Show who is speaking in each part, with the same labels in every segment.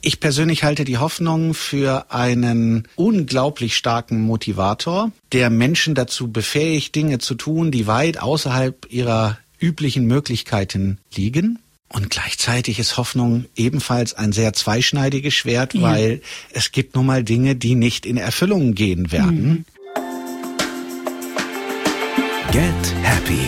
Speaker 1: Ich persönlich halte die Hoffnung für einen unglaublich starken Motivator, der Menschen dazu befähigt, Dinge zu tun, die weit außerhalb ihrer üblichen Möglichkeiten liegen. Und gleichzeitig ist Hoffnung ebenfalls ein sehr zweischneidiges Schwert, weil es gibt nun mal Dinge, die nicht in Erfüllung gehen werden.
Speaker 2: Get Happy.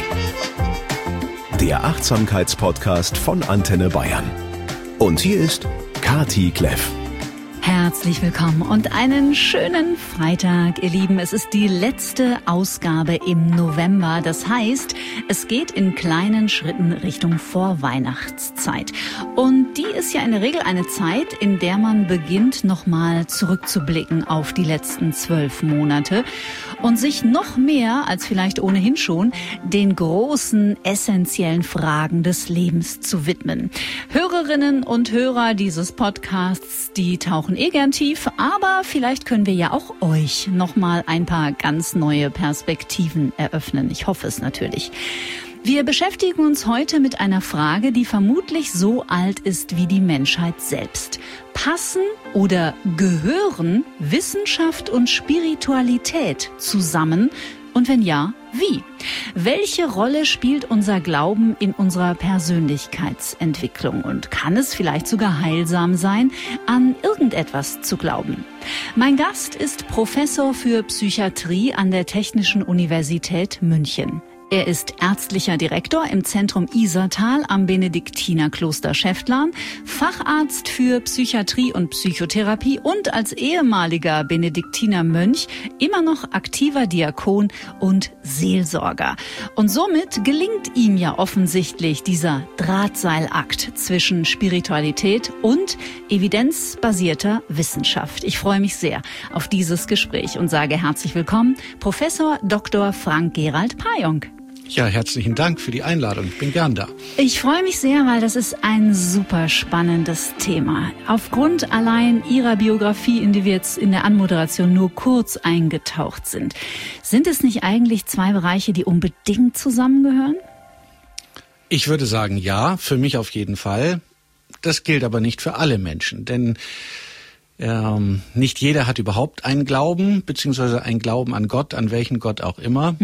Speaker 2: Der Achtsamkeitspodcast von Antenne Bayern. Und hier ist Kati Kleff.
Speaker 3: Herzlich willkommen und einen schönen Freitag, ihr Lieben. Es ist die letzte Ausgabe im November. Das heißt, es geht in kleinen Schritten Richtung Vorweihnachtszeit. Und die ist ja in der Regel eine Zeit, in der man beginnt, nochmal zurückzublicken auf die letzten 12 Monate und sich noch mehr als vielleicht ohnehin schon den großen, essentiellen Fragen des Lebens zu widmen. Hörerinnen und Hörer dieses Podcasts, die tauchen gern tief, aber vielleicht können wir ja auch euch nochmal ein paar ganz neue Perspektiven eröffnen. Ich hoffe es natürlich. Wir beschäftigen uns heute mit einer Frage, die vermutlich so alt ist wie die Menschheit selbst. Passen oder gehören Wissenschaft und Spiritualität zusammen? Und wenn ja, wie? Welche Rolle spielt unser Glauben in unserer Persönlichkeitsentwicklung? Und kann es vielleicht sogar heilsam sein, an irgendetwas zu glauben? Mein Gast ist Professor für Psychiatrie an der Technischen Universität München. Er ist ärztlicher Direktor im Zentrum Isartal am Benediktinerkloster Schäftlarn, Facharzt für Psychiatrie und Psychotherapie und als ehemaliger Benediktinermönch immer noch aktiver Diakon und Seelsorger. Und somit gelingt ihm ja offensichtlich dieser Drahtseilakt zwischen Spiritualität und evidenzbasierter Wissenschaft. Ich freue mich sehr auf dieses Gespräch und sage herzlich willkommen, Professor Dr. Frank Gerald Pajong.
Speaker 1: Ja, herzlichen Dank für die Einladung. Ich bin gern da.
Speaker 3: Ich freue mich sehr, weil das ist ein super spannendes Thema. Aufgrund allein Ihrer Biografie, in die wir jetzt in der Anmoderation nur kurz eingetaucht sind. Sind es nicht eigentlich zwei Bereiche, die unbedingt zusammengehören?
Speaker 1: Ich würde sagen, ja, für mich auf jeden Fall. Das gilt aber nicht für alle Menschen, denn nicht jeder hat überhaupt einen Glauben, beziehungsweise einen Glauben an Gott, an welchen Gott auch immer.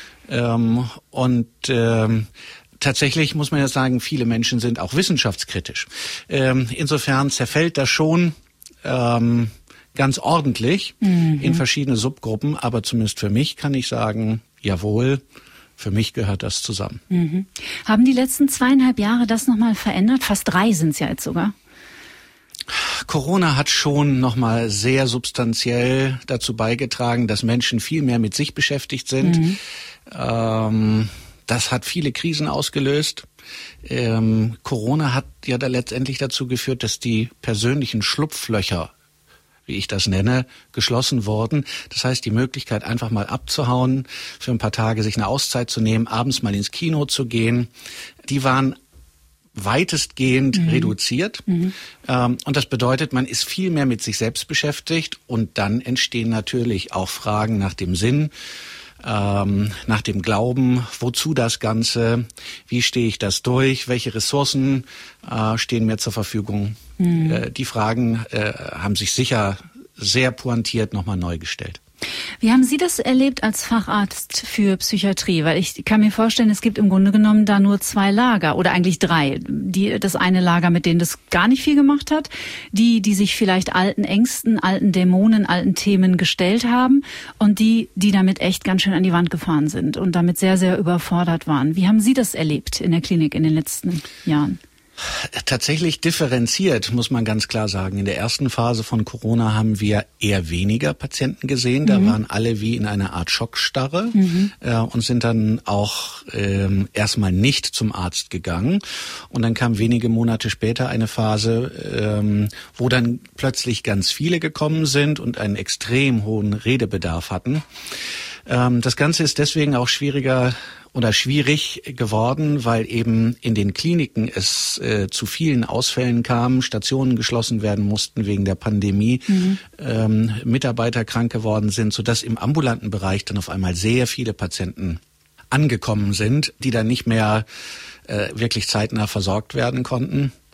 Speaker 1: Tatsächlich muss man ja sagen, viele Menschen sind auch wissenschaftskritisch. Insofern zerfällt das schon ganz ordentlich in verschiedene Subgruppen, aber zumindest für mich kann ich sagen, jawohl, für mich gehört das zusammen.
Speaker 3: Haben die letzten 2,5 Jahre das nochmal verändert? Fast 3 sind es ja jetzt sogar.
Speaker 1: Corona hat schon nochmal sehr substanziell dazu beigetragen, dass Menschen viel mehr mit sich beschäftigt sind. Das hat viele Krisen ausgelöst. Corona hat ja da letztendlich dazu geführt, dass die persönlichen Schlupflöcher, wie ich das nenne, geschlossen wurden. Das heißt, die Möglichkeit, einfach mal abzuhauen, für ein paar Tage sich eine Auszeit zu nehmen, abends mal ins Kino zu gehen, die waren weitestgehend reduziert. Und das bedeutet, man ist viel mehr mit sich selbst beschäftigt und dann entstehen natürlich auch Fragen nach dem Sinn, nach dem Glauben, wozu das Ganze, wie stehe ich das durch, welche Ressourcen stehen mir zur Verfügung. Die Fragen haben sich sicher sehr pointiert nochmal neu gestellt.
Speaker 3: Wie haben Sie das erlebt als Facharzt für Psychiatrie? Weil ich kann mir vorstellen, es gibt im Grunde genommen da nur 2 Lager oder eigentlich 3. Das eine Lager, mit denen das gar nicht viel gemacht hat, die sich vielleicht alten Ängsten, alten Dämonen, alten Themen gestellt haben und die damit echt ganz schön an die Wand gefahren sind und damit sehr, sehr überfordert waren. Wie haben Sie das erlebt in der Klinik in den letzten Jahren?
Speaker 1: Tatsächlich differenziert, muss man ganz klar sagen. In der ersten Phase von Corona haben wir eher weniger Patienten gesehen. Da waren alle wie in einer Art Schockstarre und sind dann auch erstmal nicht zum Arzt gegangen. Und dann kam wenige Monate später eine Phase, wo dann plötzlich ganz viele gekommen sind und einen extrem hohen Redebedarf hatten. Das Ganze ist deswegen auch schwierig geworden, weil eben in den Kliniken es zu vielen Ausfällen kam, Stationen geschlossen werden mussten wegen der Pandemie, Mitarbeiter krank geworden sind, sodass im ambulanten Bereich dann auf einmal sehr viele Patienten angekommen sind, die dann nicht mehr wirklich zeitnah versorgt werden konnten.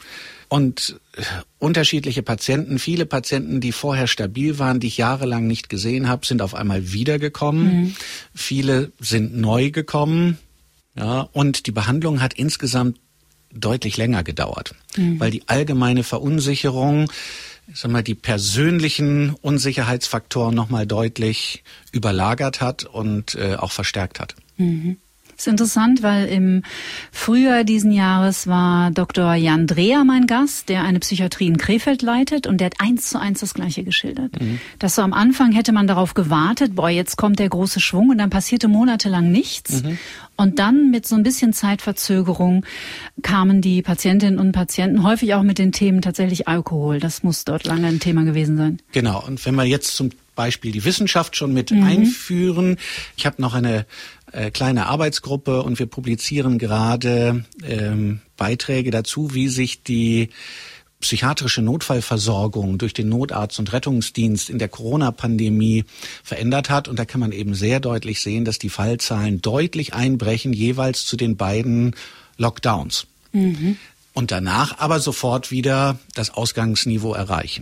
Speaker 1: Und unterschiedliche Patienten, viele Patienten, die vorher stabil waren, die ich jahrelang nicht gesehen habe, sind auf einmal wiedergekommen. Viele sind neu gekommen. Ja, und die Behandlung hat insgesamt deutlich länger gedauert, weil die allgemeine Verunsicherung, ich sag mal, die persönlichen Unsicherheitsfaktoren nochmal deutlich überlagert hat und auch verstärkt hat.
Speaker 3: Das ist interessant, weil im Frühjahr diesen Jahres war Dr. Jan Dreher mein Gast, der eine Psychiatrie in Krefeld leitet, und der hat 1:1 das Gleiche geschildert. Dass so am Anfang hätte man darauf gewartet, jetzt kommt der große Schwung, und dann passierte monatelang nichts. Und dann mit so ein bisschen Zeitverzögerung kamen die Patientinnen und Patienten häufig auch mit den Themen tatsächlich Alkohol. Das muss dort lange ein Thema gewesen sein.
Speaker 1: Genau. Und wenn wir jetzt zum Beispiel die Wissenschaft schon mit einführen, ich habe noch eine kleine Arbeitsgruppe und wir publizieren gerade Beiträge dazu, wie sich die psychiatrische Notfallversorgung durch den Notarzt und Rettungsdienst in der Corona-Pandemie verändert hat. Und da kann man eben sehr deutlich sehen, dass die Fallzahlen deutlich einbrechen, jeweils zu den beiden Lockdowns. Und danach aber sofort wieder das Ausgangsniveau erreichen.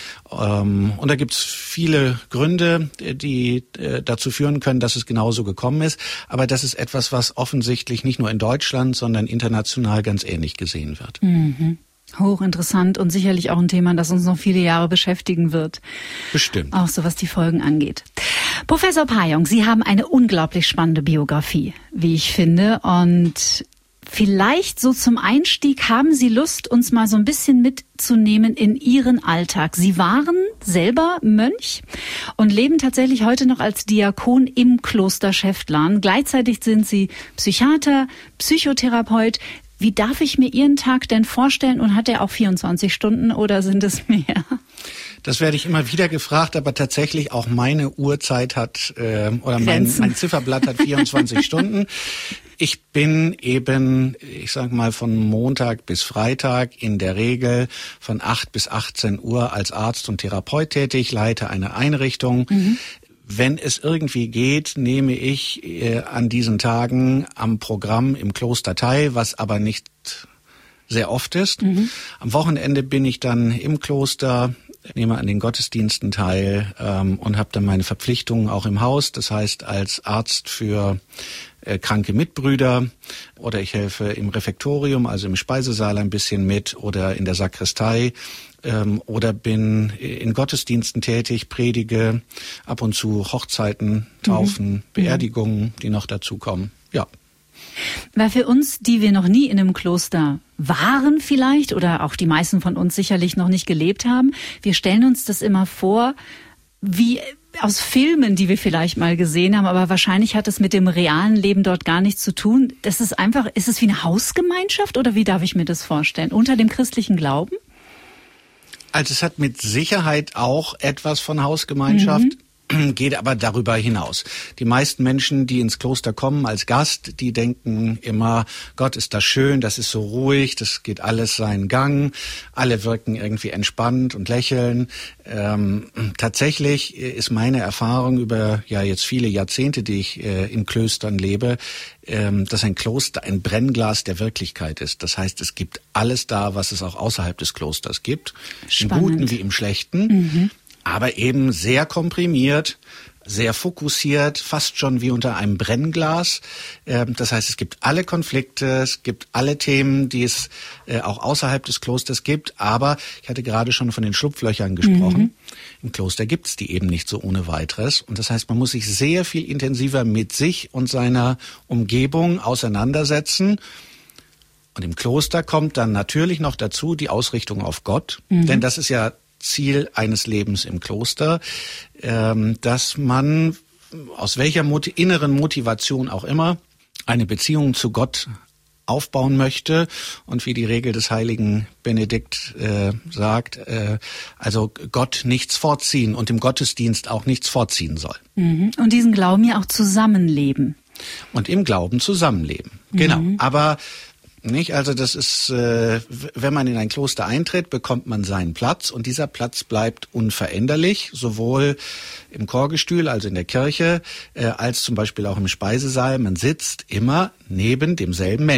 Speaker 1: Und da gibt's viele Gründe, die dazu führen können, dass es genauso gekommen ist. Aber das ist etwas, was offensichtlich nicht nur in Deutschland, sondern international ganz ähnlich gesehen wird.
Speaker 3: Hochinteressant und sicherlich auch ein Thema, das uns noch viele Jahre beschäftigen wird.
Speaker 1: Bestimmt.
Speaker 3: Auch so, was die Folgen angeht. Professor Pajong, Sie haben eine unglaublich spannende Biografie, wie ich finde. Und vielleicht so zum Einstieg haben Sie Lust, uns mal so ein bisschen mitzunehmen in Ihren Alltag. Sie waren selber Mönch und leben tatsächlich heute noch als Diakon im Kloster Schäftlarn. Gleichzeitig sind Sie Psychiater, Psychotherapeut. Wie darf ich mir Ihren Tag denn vorstellen? Und hat er auch 24 Stunden oder sind es mehr?
Speaker 1: Das werde ich immer wieder gefragt, aber tatsächlich auch meine Uhrzeit hat, oder mein Zifferblatt hat 24 Stunden. Ich bin eben, ich sag mal, von Montag bis Freitag in der Regel von 8 bis 18 Uhr als Arzt und Therapeut tätig, leite eine Einrichtung. Wenn es irgendwie geht, nehme ich an diesen Tagen am Programm im Kloster teil, was aber nicht sehr oft ist. Am Wochenende bin ich dann im Kloster, nehme an den Gottesdiensten teil und habe dann meine Verpflichtungen auch im Haus. Das heißt, als Arzt für kranke Mitbrüder oder ich helfe im Refektorium, also im Speisesaal ein bisschen mit oder in der Sakristei oder bin in Gottesdiensten tätig, predige, ab und zu Hochzeiten, Taufen, Beerdigungen, die noch dazukommen. Ja.
Speaker 3: Weil für uns, die wir noch nie in einem Kloster waren vielleicht oder auch die meisten von uns sicherlich noch nicht gelebt haben, wir stellen uns das immer vor, wie aus Filmen, die wir vielleicht mal gesehen haben, aber wahrscheinlich hat es mit dem realen Leben dort gar nichts zu tun. Das ist einfach, ist es wie eine Hausgemeinschaft oder wie darf ich mir das vorstellen? Unter dem christlichen Glauben?
Speaker 1: Also es hat mit Sicherheit auch etwas von Hausgemeinschaft. Geht aber darüber hinaus. Die meisten Menschen, die ins Kloster kommen als Gast, die denken immer, Gott, ist das schön, das ist so ruhig, das geht alles seinen Gang, alle wirken irgendwie entspannt und lächeln. Tatsächlich ist meine Erfahrung über jetzt viele Jahrzehnte, die ich in Klöstern lebe, dass ein Kloster ein Brennglas der Wirklichkeit ist. Das heißt, es gibt alles da, was es auch außerhalb des Klosters gibt,
Speaker 3: Spannend.
Speaker 1: Im Guten wie im Schlechten. Aber eben sehr komprimiert, sehr fokussiert, fast schon wie unter einem Brennglas. Das heißt, es gibt alle Konflikte, es gibt alle Themen, die es auch außerhalb des Klosters gibt. Aber ich hatte gerade schon von den Schlupflöchern gesprochen. Im Kloster gibt es die eben nicht so ohne weiteres. Und das heißt, man muss sich sehr viel intensiver mit sich und seiner Umgebung auseinandersetzen. Und im Kloster kommt dann natürlich noch dazu die Ausrichtung auf Gott. Denn das ist ja Ziel eines Lebens im Kloster, dass man aus welcher inneren Motivation auch immer eine Beziehung zu Gott aufbauen möchte und wie die Regel des heiligen Benedikt sagt, also Gott nichts vorziehen und im Gottesdienst auch nichts vorziehen soll.
Speaker 3: Und diesen Glauben ja auch zusammenleben.
Speaker 1: Und im Glauben zusammenleben, genau. Aber nicht, also das ist, wenn man in ein Kloster eintritt, bekommt man seinen Platz und dieser Platz bleibt unveränderlich, sowohl im Chorgestühl, also in der Kirche, als zum Beispiel auch im Speisesaal. Man sitzt immer neben demselben Menschen.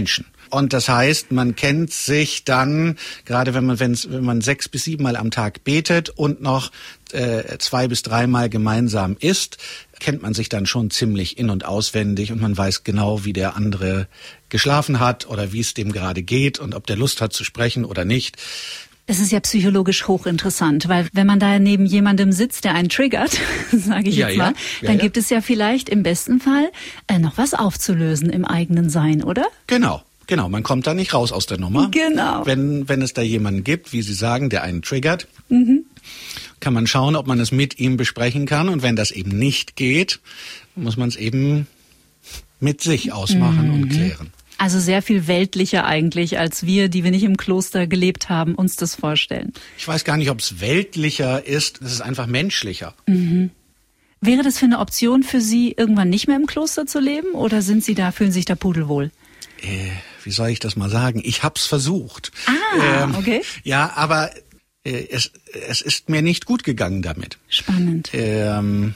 Speaker 1: Und das heißt, man kennt sich dann, gerade wenn man 6 bis 7 Mal am Tag betet und noch 2 bis 3 Mal gemeinsam isst, kennt man sich dann schon ziemlich in- und auswendig und man weiß genau, wie der andere geschlafen hat oder wie es dem gerade geht und ob der Lust hat zu sprechen oder nicht.
Speaker 3: Es ist ja psychologisch hochinteressant, weil wenn man da neben jemandem sitzt, der einen triggert, sage ich jetzt mal, dann gibt es ja vielleicht im besten Fall noch was aufzulösen im eigenen Sein, oder?
Speaker 1: Genau, man kommt da nicht raus aus der Nummer.
Speaker 3: Genau.
Speaker 1: Wenn es da jemanden gibt, wie Sie sagen, der einen triggert, kann man schauen, ob man es mit ihm besprechen kann. Und wenn das eben nicht geht, muss man es eben mit sich ausmachen und klären.
Speaker 3: Also sehr viel weltlicher eigentlich, als wir, die wir nicht im Kloster gelebt haben, uns das vorstellen.
Speaker 1: Ich weiß gar nicht, ob es weltlicher ist. Es ist einfach menschlicher.
Speaker 3: Wäre das für eine Option für Sie, irgendwann nicht mehr im Kloster zu leben? Oder fühlen Sie sich da pudelwohl?
Speaker 1: Wie soll ich das mal sagen? Ich hab's versucht.
Speaker 3: Okay.
Speaker 1: Ja, aber es ist mir nicht gut gegangen damit.
Speaker 3: Spannend.
Speaker 1: Sie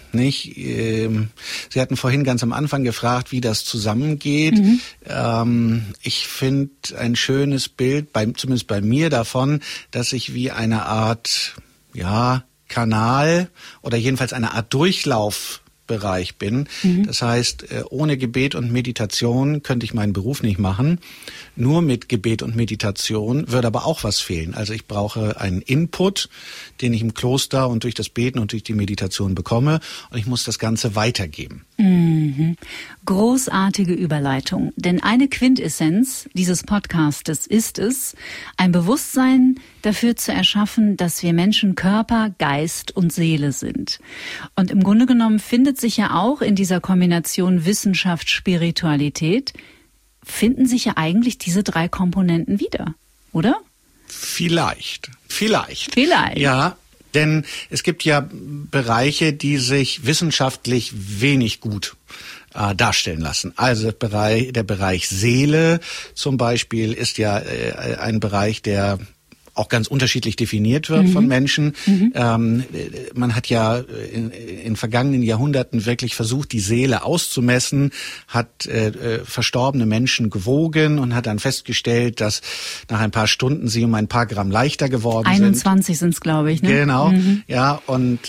Speaker 1: hatten vorhin ganz am Anfang gefragt, wie das zusammengeht. Ich finde ein schönes Bild, zumindest bei mir davon, dass ich wie eine Art, Kanal oder jedenfalls eine Art Durchlaufbereich bin. Das heißt, ohne Gebet und Meditation könnte ich meinen Beruf nicht machen. Nur mit Gebet und Meditation würde aber auch was fehlen. Also ich brauche einen Input, den ich im Kloster und durch das Beten und durch die Meditation bekomme. Und ich muss das Ganze weitergeben.
Speaker 3: Großartige Überleitung. Denn eine Quintessenz dieses Podcastes ist es, ein Bewusstsein dafür zu erschaffen, dass wir Menschen Körper, Geist und Seele sind. Und im Grunde genommen findet sich ja auch in dieser Kombination Wissenschaft, Spiritualität, finden sich ja eigentlich diese 3 Komponenten wieder, oder?
Speaker 1: Vielleicht. Ja, denn es gibt ja Bereiche, die sich wissenschaftlich wenig gut darstellen lassen. Also der Bereich Seele zum Beispiel ist ja ein Bereich, der auch ganz unterschiedlich definiert wird von Menschen. Man hat ja in vergangenen Jahrhunderten wirklich versucht, die Seele auszumessen, hat verstorbene Menschen gewogen und hat dann festgestellt, dass nach ein paar Stunden sie um ein paar Gramm leichter geworden
Speaker 3: 21 sind es, glaube ich. Ne?
Speaker 1: Genau, ja, und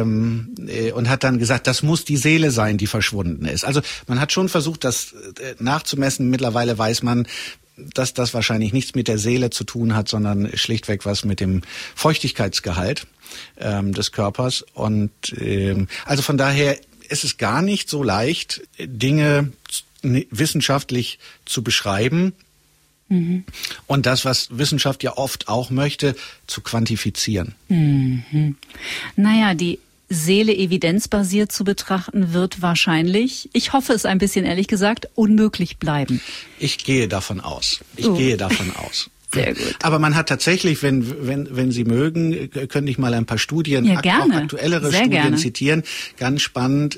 Speaker 1: hat dann gesagt, das muss die Seele sein, die verschwunden ist. Also man hat schon versucht, das nachzumessen. Mittlerweile weiß man, dass das wahrscheinlich nichts mit der Seele zu tun hat, sondern schlichtweg was mit dem Feuchtigkeitsgehalt des Körpers. Und also von daher ist es gar nicht so leicht, Dinge wissenschaftlich zu beschreiben. Und das, was Wissenschaft ja oft auch möchte, zu quantifizieren.
Speaker 3: Naja, die Seele evidenzbasiert zu betrachten, wird wahrscheinlich, ich hoffe es ein bisschen ehrlich gesagt, unmöglich bleiben.
Speaker 1: Ich gehe davon aus.
Speaker 3: Sehr gut.
Speaker 1: Aber man hat tatsächlich, wenn Sie mögen, könnte ich mal ein paar Studien,
Speaker 3: auch
Speaker 1: aktuellere Studien zitieren. Ganz spannend.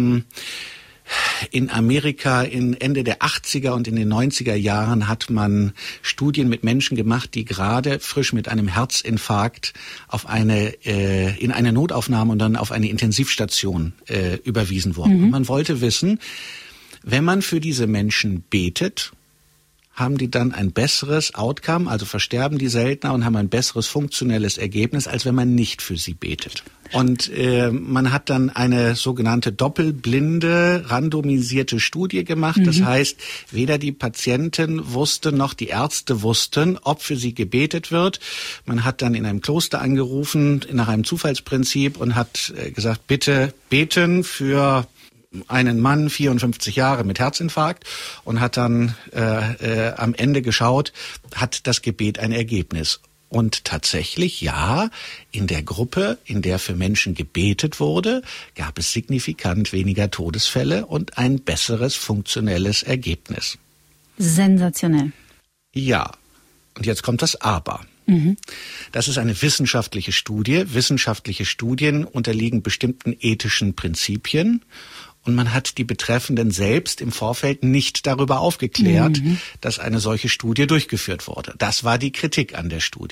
Speaker 1: In Amerika in Ende der 80er und in den 90er Jahren hat man Studien mit Menschen gemacht, die gerade frisch mit einem Herzinfarkt in eine Notaufnahme und dann auf eine Intensivstation überwiesen wurden. Und man wollte wissen, wenn man für diese Menschen betet, haben die dann ein besseres Outcome, also versterben die seltener und haben ein besseres funktionelles Ergebnis, als wenn man nicht für sie betet. Und man hat dann eine sogenannte doppelblinde, randomisierte Studie gemacht. Das heißt, weder die Patienten wussten, noch die Ärzte wussten, ob für sie gebetet wird. Man hat dann in einem Kloster angerufen, nach einem Zufallsprinzip, und hat gesagt, bitte beten für einen Mann, 54 Jahre mit Herzinfarkt, und hat dann am Ende geschaut, hat das Gebet ein Ergebnis. Und tatsächlich, ja, in der Gruppe, in der für Menschen gebetet wurde, gab es signifikant weniger Todesfälle und ein besseres funktionelles Ergebnis.
Speaker 3: Sensationell.
Speaker 1: Ja, und jetzt kommt das Aber. Das ist eine wissenschaftliche Studie. Wissenschaftliche Studien unterliegen bestimmten ethischen Prinzipien. Und man hat die Betreffenden selbst im Vorfeld nicht darüber aufgeklärt, dass eine solche Studie durchgeführt wurde. Das war die Kritik an der Studie.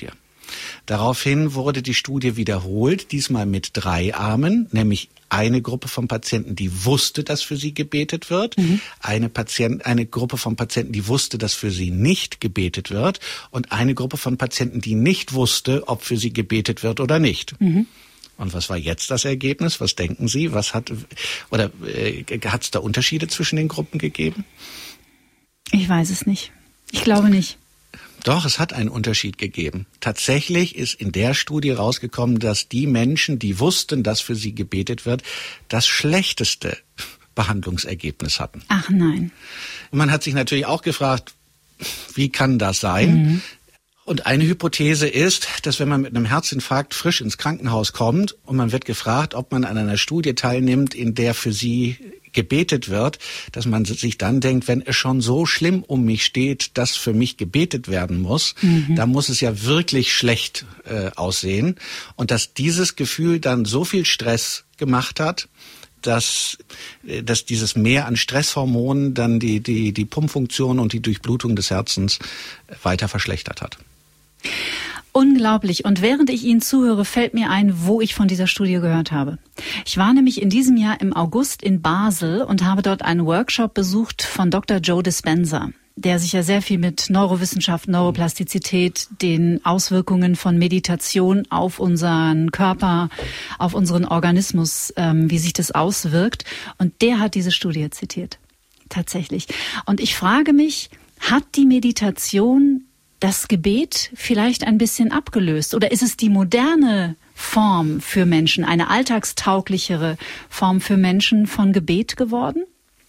Speaker 1: Daraufhin wurde die Studie wiederholt, diesmal mit 3 Armen, nämlich eine Gruppe von Patienten, die wusste, dass für sie gebetet wird, eine Gruppe von Patienten, die wusste, dass für sie nicht gebetet wird und eine Gruppe von Patienten, die nicht wusste, ob für sie gebetet wird oder nicht. Und was war jetzt das Ergebnis? Was denken Sie? Hat es da Unterschiede zwischen den Gruppen gegeben?
Speaker 3: Ich weiß es nicht. Ich glaube nicht.
Speaker 1: Doch, es hat einen Unterschied gegeben. Tatsächlich ist in der Studie rausgekommen, dass die Menschen, die wussten, dass für sie gebetet wird, das schlechteste Behandlungsergebnis hatten.
Speaker 3: Ach nein.
Speaker 1: Und man hat sich natürlich auch gefragt, wie kann das sein? Und eine Hypothese ist, dass wenn man mit einem Herzinfarkt frisch ins Krankenhaus kommt und man wird gefragt, ob man an einer Studie teilnimmt, in der für sie gebetet wird, dass man sich dann denkt, wenn es schon so schlimm um mich steht, dass für mich gebetet werden muss, dann muss es ja wirklich schlecht aussehen. Und dass dieses Gefühl dann so viel Stress gemacht hat, dass dieses Mehr an Stresshormonen dann die Pumpfunktion und die Durchblutung des Herzens weiter verschlechtert hat.
Speaker 3: Unglaublich. Und während ich Ihnen zuhöre, fällt mir ein, wo ich von dieser Studie gehört habe. Ich war nämlich in diesem Jahr im August in Basel und habe dort einen Workshop besucht von Dr. Joe Dispenza, der sich ja sehr viel mit Neurowissenschaft, Neuroplastizität, den Auswirkungen von Meditation auf unseren Körper, auf unseren Organismus, wie sich das auswirkt. Und der hat diese Studie zitiert. Tatsächlich. Und ich frage mich, hat die Meditation das Gebet vielleicht ein bisschen abgelöst? Oder ist es die moderne Form für Menschen, eine alltagstauglichere Form für Menschen von Gebet geworden?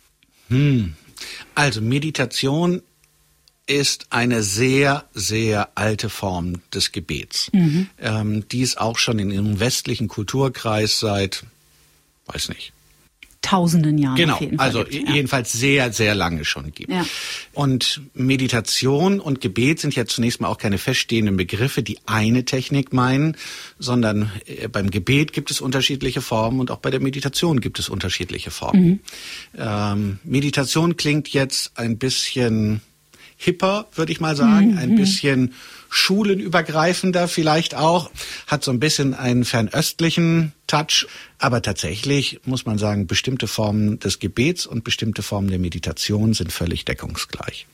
Speaker 1: Also Meditation ist eine sehr, sehr alte Form des Gebets, die es auch schon in einem westlichen Kulturkreis seit, weiß nicht,
Speaker 3: Tausenden Jahren.
Speaker 1: Genau,
Speaker 3: auf jeden Fall
Speaker 1: also
Speaker 3: gibt,
Speaker 1: jedenfalls sehr, sehr lange schon gibt.
Speaker 3: Ja.
Speaker 1: Und Meditation und Gebet sind ja zunächst mal auch keine feststehenden Begriffe, die eine Technik meinen, sondern beim Gebet gibt es unterschiedliche Formen und auch bei der Meditation gibt es unterschiedliche Formen. Meditation klingt jetzt ein bisschen hipper, würde ich mal sagen, ein bisschen schulenübergreifender vielleicht auch, hat so ein bisschen einen fernöstlichen Touch, aber tatsächlich muss man sagen, bestimmte Formen des Gebets und bestimmte Formen der Meditation sind völlig deckungsgleich.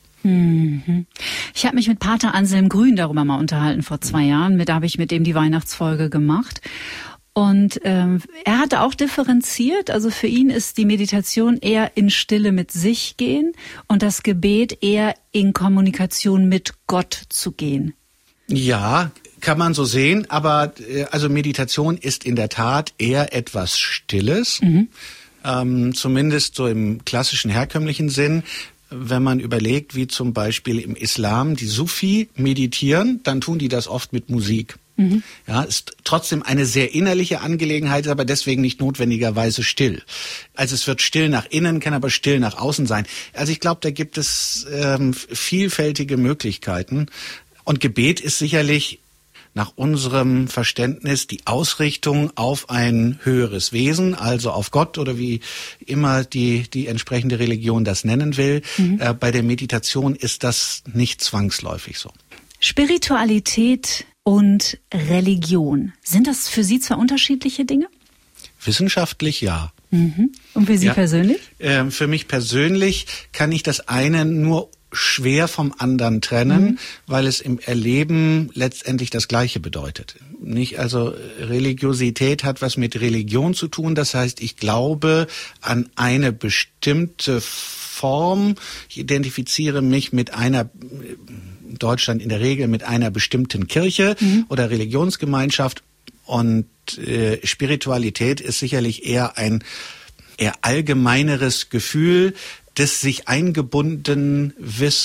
Speaker 3: Ich habe mich mit Pater Anselm Grün darüber mal unterhalten vor 2 Jahren, da habe ich mit ihm die Weihnachtsfolge gemacht. Und er hatte auch differenziert, also für ihn ist die Meditation eher in Stille mit sich gehen und das Gebet eher in Kommunikation mit Gott zu gehen.
Speaker 1: Ja, kann man so sehen, aber also Meditation ist in der Tat eher etwas Stilles, zumindest so im klassischen herkömmlichen Sinn. Wenn man überlegt, wie zum Beispiel im Islam die Sufi meditieren, dann tun die das oft mit Musik. Ja, ist trotzdem eine sehr innerliche Angelegenheit, aber deswegen nicht notwendigerweise still. Also es wird still nach innen, kann aber still nach außen sein. Also ich glaube, da gibt es vielfältige Möglichkeiten. Und Gebet ist sicherlich nach unserem Verständnis die Ausrichtung auf ein höheres Wesen, also auf Gott oder wie immer die entsprechende Religion das nennen will. Bei der Meditation ist das nicht zwangsläufig so.
Speaker 3: Spiritualität und Religion, sind das für Sie 2 unterschiedliche Dinge?
Speaker 1: Wissenschaftlich ja.
Speaker 3: Und für Sie persönlich?
Speaker 1: Für mich persönlich kann ich das eine nur schwer vom anderen trennen, weil es im Erleben letztendlich das Gleiche bedeutet. Nicht, also Religiosität hat was mit Religion zu tun. Das heißt, ich glaube an eine bestimmte Form. Ich identifiziere mich mit einer, in Deutschland in der Regel mit einer bestimmten Kirche oder Religionsgemeinschaft. Und Spiritualität ist sicherlich eher ein eher allgemeineres Gefühl des sich eingebunden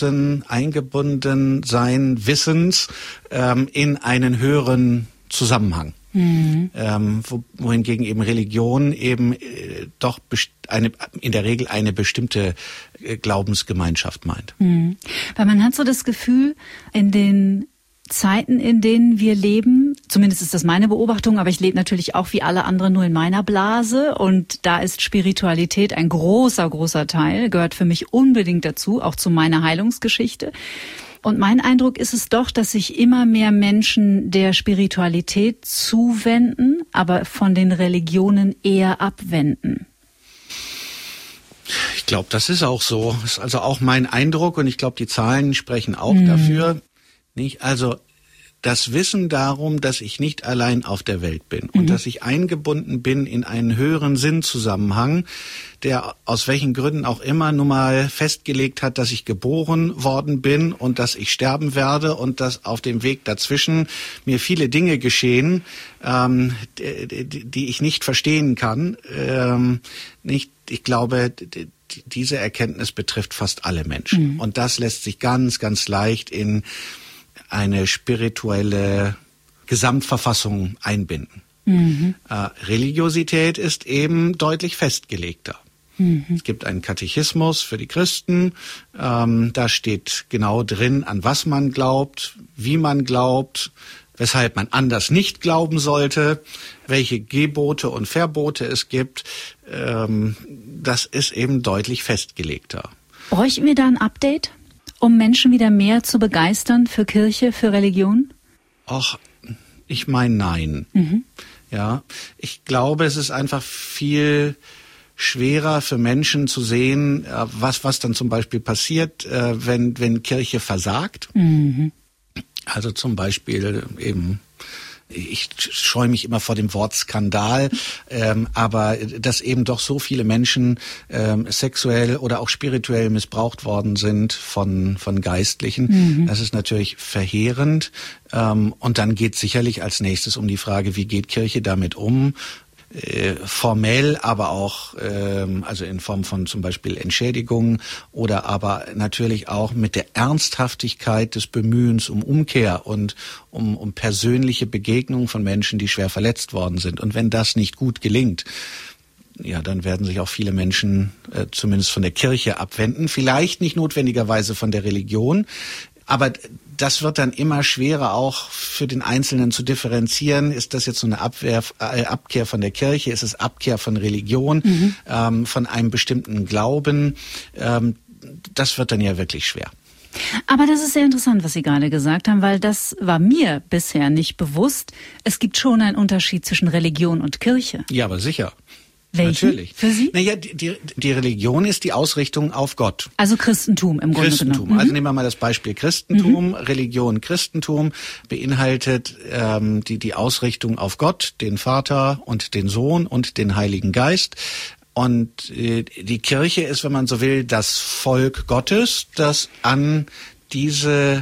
Speaker 1: sein Wissens in einen höheren Zusammenhang. Wohingegen eben Religion eben doch in der Regel eine bestimmte Glaubensgemeinschaft meint.
Speaker 3: Weil man hat so das Gefühl, in den Zeiten, in denen wir leben, zumindest ist das meine Beobachtung, aber ich lebe natürlich auch wie alle anderen nur in meiner Blase und da ist Spiritualität ein großer, großer Teil, gehört für mich unbedingt dazu, auch zu meiner Heilungsgeschichte. Und mein Eindruck ist es doch, dass sich immer mehr Menschen der Spiritualität zuwenden, aber von den Religionen eher abwenden.
Speaker 1: Ich glaube, das ist auch so. Das ist also auch mein Eindruck und ich glaube, die Zahlen sprechen auch dafür. Nicht? Also das Wissen darum, dass ich nicht allein auf der Welt bin und dass ich eingebunden bin in einen höheren Sinnzusammenhang, der aus welchen Gründen auch immer nun mal festgelegt hat, dass ich geboren worden bin und dass ich sterben werde und dass auf dem Weg dazwischen mir viele Dinge geschehen, die ich nicht verstehen kann. Ich glaube, diese Erkenntnis betrifft fast alle Menschen. Und das lässt sich ganz, ganz leicht in eine spirituelle Gesamtverfassung einbinden. Religiosität ist eben deutlich festgelegter. Es gibt einen Katechismus für die Christen. Da steht genau drin, an was man glaubt, wie man glaubt, weshalb man anders nicht glauben sollte, welche Gebote und Verbote es gibt. Das ist eben deutlich festgelegter.
Speaker 3: Bräuchten wir da ein Update, um Menschen wieder mehr zu begeistern für Kirche, für Religion?
Speaker 1: Ach, ich meine nein. Ja, ich glaube, es ist einfach viel schwerer für Menschen zu sehen, was dann zum Beispiel passiert, wenn Kirche versagt. Also zum Beispiel eben, ich scheue mich immer vor dem Wort Skandal, aber dass eben doch so viele Menschen sexuell oder auch spirituell missbraucht worden sind von Geistlichen, das ist natürlich verheerend. Und dann geht sicherlich als nächstes um die Frage, wie geht Kirche damit um? Formell, aber auch also in Form von zum Beispiel Entschädigungen oder aber natürlich auch mit der Ernsthaftigkeit des Bemühens um Umkehr und um persönliche Begegnung von Menschen, die schwer verletzt worden sind. Und wenn das nicht gut gelingt, ja, dann werden sich auch viele Menschen zumindest von der Kirche abwenden. Vielleicht nicht notwendigerweise von der Religion, aber das wird dann immer schwerer auch für den Einzelnen zu differenzieren. Ist das jetzt so eine Abkehr von der Kirche? Ist es Abkehr von Religion, von einem bestimmten Glauben? Das wird dann ja wirklich schwer.
Speaker 3: Aber das ist sehr interessant, was Sie gerade gesagt haben, weil das war mir bisher nicht bewusst. Es gibt schon einen Unterschied zwischen Religion und Kirche.
Speaker 1: Ja, aber sicher.
Speaker 3: Welchen?
Speaker 1: Natürlich.
Speaker 3: Für Sie?
Speaker 1: Naja, die Religion ist die Ausrichtung auf Gott.
Speaker 3: Also Christentum im Grunde genommen.
Speaker 1: Also nehmen wir mal das Beispiel Christentum. Religion, Christentum beinhaltet die Ausrichtung auf Gott, den Vater und den Sohn und den Heiligen Geist. Und die Kirche ist, wenn man so will, das Volk Gottes, das an diese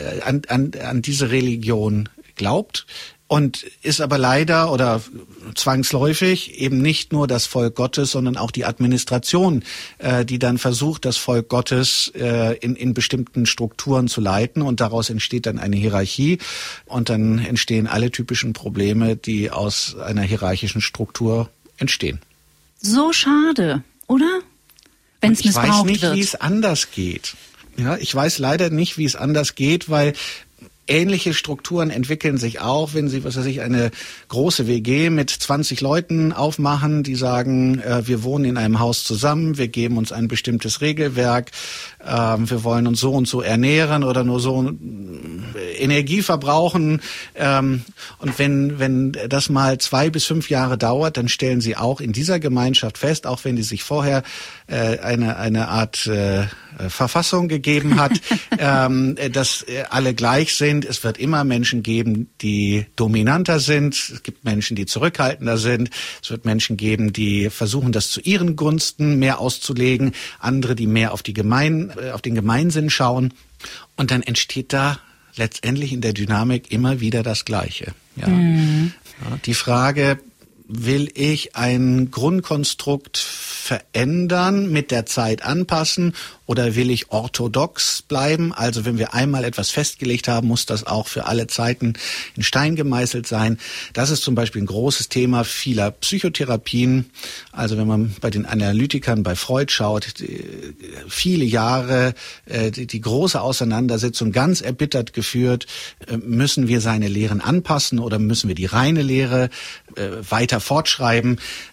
Speaker 1: Religion glaubt. Und ist aber leider oder zwangsläufig eben nicht nur das Volk Gottes, sondern auch die Administration, die dann versucht, das Volk Gottes in bestimmten Strukturen zu leiten. Und daraus entsteht dann eine Hierarchie. Und dann entstehen alle typischen Probleme, die aus einer hierarchischen Struktur entstehen.
Speaker 3: So schade, oder? Wenn es missbraucht wird.
Speaker 1: Ich weiß nicht, wie es anders geht. Ja, ich weiß leider nicht, wie es anders geht, weil ähnliche Strukturen entwickeln sich auch, wenn Sie, eine große WG mit 20 Leuten aufmachen, die sagen, wir wohnen in einem Haus zusammen, wir geben uns ein bestimmtes Regelwerk, wir wollen uns so und so ernähren oder nur so Energie verbrauchen. Und wenn das mal 2 bis 5 Jahre dauert, dann stellen Sie auch in dieser Gemeinschaft fest, auch wenn die sich vorher eine Art Verfassung gegeben hat, dass alle gleich sind. Es wird immer Menschen geben, die dominanter sind. Es gibt Menschen, die zurückhaltender sind. Es wird Menschen geben, die versuchen, das zu ihren Gunsten mehr auszulegen. Andere, die mehr auf den Gemeinsinn schauen. Und dann entsteht da letztendlich in der Dynamik immer wieder das Gleiche. Ja. Ja, die Frage, will ich ein Grundkonstrukt verändern, mit der Zeit anpassen, oder will ich orthodox bleiben? Also wenn wir einmal etwas festgelegt haben, muss das auch für alle Zeiten in Stein gemeißelt sein. Das ist zum Beispiel ein großes Thema vieler Psychotherapien. Also wenn man bei den Analytikern bei Freud schaut, viele Jahre die große Auseinandersetzung ganz erbittert geführt, müssen wir seine Lehren anpassen oder müssen wir die reine Lehre weiter fortschreiben?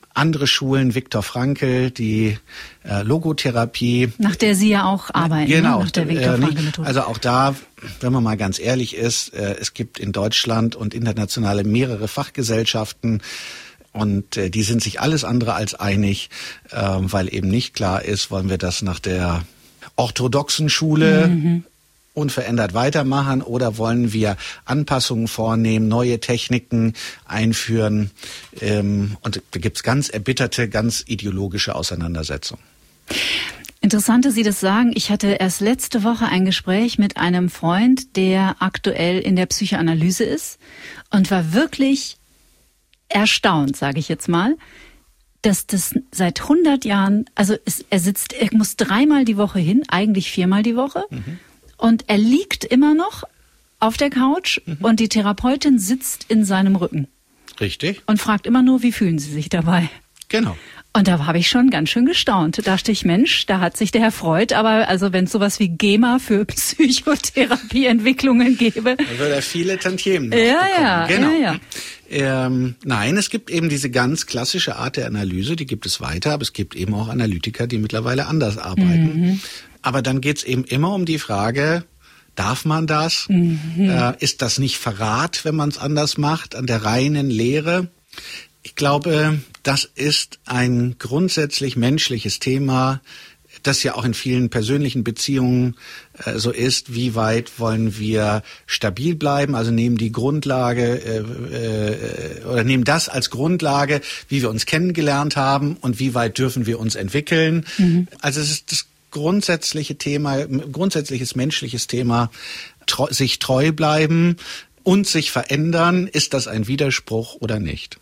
Speaker 1: andere Schulen, Viktor Frankl, die Logotherapie.
Speaker 3: Nach der Sie ja auch arbeiten,
Speaker 1: genau,
Speaker 3: ne? Nach der Viktor Frankl-Methode.
Speaker 1: Also auch da, wenn man mal ganz ehrlich ist, es gibt in Deutschland und international mehrere Fachgesellschaften, und die sind sich alles andere als einig, weil eben nicht klar ist, wollen wir das nach der orthodoxen Schule unverändert weitermachen oder wollen wir Anpassungen vornehmen, neue Techniken einführen. Und da gibt's ganz erbitterte, ganz ideologische Auseinandersetzungen.
Speaker 3: Interessant, dass Sie das sagen. Ich hatte erst letzte Woche ein Gespräch mit einem Freund, der aktuell in der Psychoanalyse ist und war wirklich erstaunt, sage ich jetzt mal, dass das seit 100 Jahren, also er muss 3-mal die Woche hin, eigentlich 4-mal die Woche, und er liegt immer noch auf der Couch und die Therapeutin sitzt in seinem Rücken.
Speaker 1: Richtig.
Speaker 3: Und fragt immer nur, wie fühlen Sie sich dabei?
Speaker 1: Genau.
Speaker 3: Und da habe ich schon ganz schön gestaunt. Da dachte ich, Mensch, da hat sich der Herr Freud, aber also wenn es sowas wie GEMA für Psychotherapieentwicklungen gäbe. Da
Speaker 1: würde er viele Tantiemen
Speaker 3: ja,
Speaker 1: genau.
Speaker 3: Ja.
Speaker 1: Nein, es gibt eben diese ganz klassische Art der Analyse, die gibt es weiter, aber es gibt eben auch Analytiker, die mittlerweile anders arbeiten. Aber dann geht's eben immer um die Frage, darf man das? Ist das nicht Verrat, wenn man es anders macht, an der reinen Lehre? Ich glaube, das ist ein grundsätzlich menschliches Thema, das ja auch in vielen persönlichen Beziehungen so ist. Wie weit wollen wir stabil bleiben? Also nehmen die Grundlage oder nehmen das als Grundlage, wie wir uns kennengelernt haben, und wie weit dürfen wir uns entwickeln? Also es ist das grundsätzliche Thema, grundsätzliches menschliches Thema, sich treu bleiben und sich verändern. Ist das ein Widerspruch oder nicht?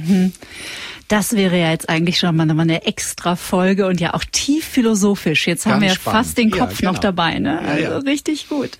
Speaker 3: Das wäre ja jetzt eigentlich schon mal eine extra Folge und ja auch tief philosophisch. Jetzt haben wir ja fast den Kopf noch dabei, ne? Also richtig gut.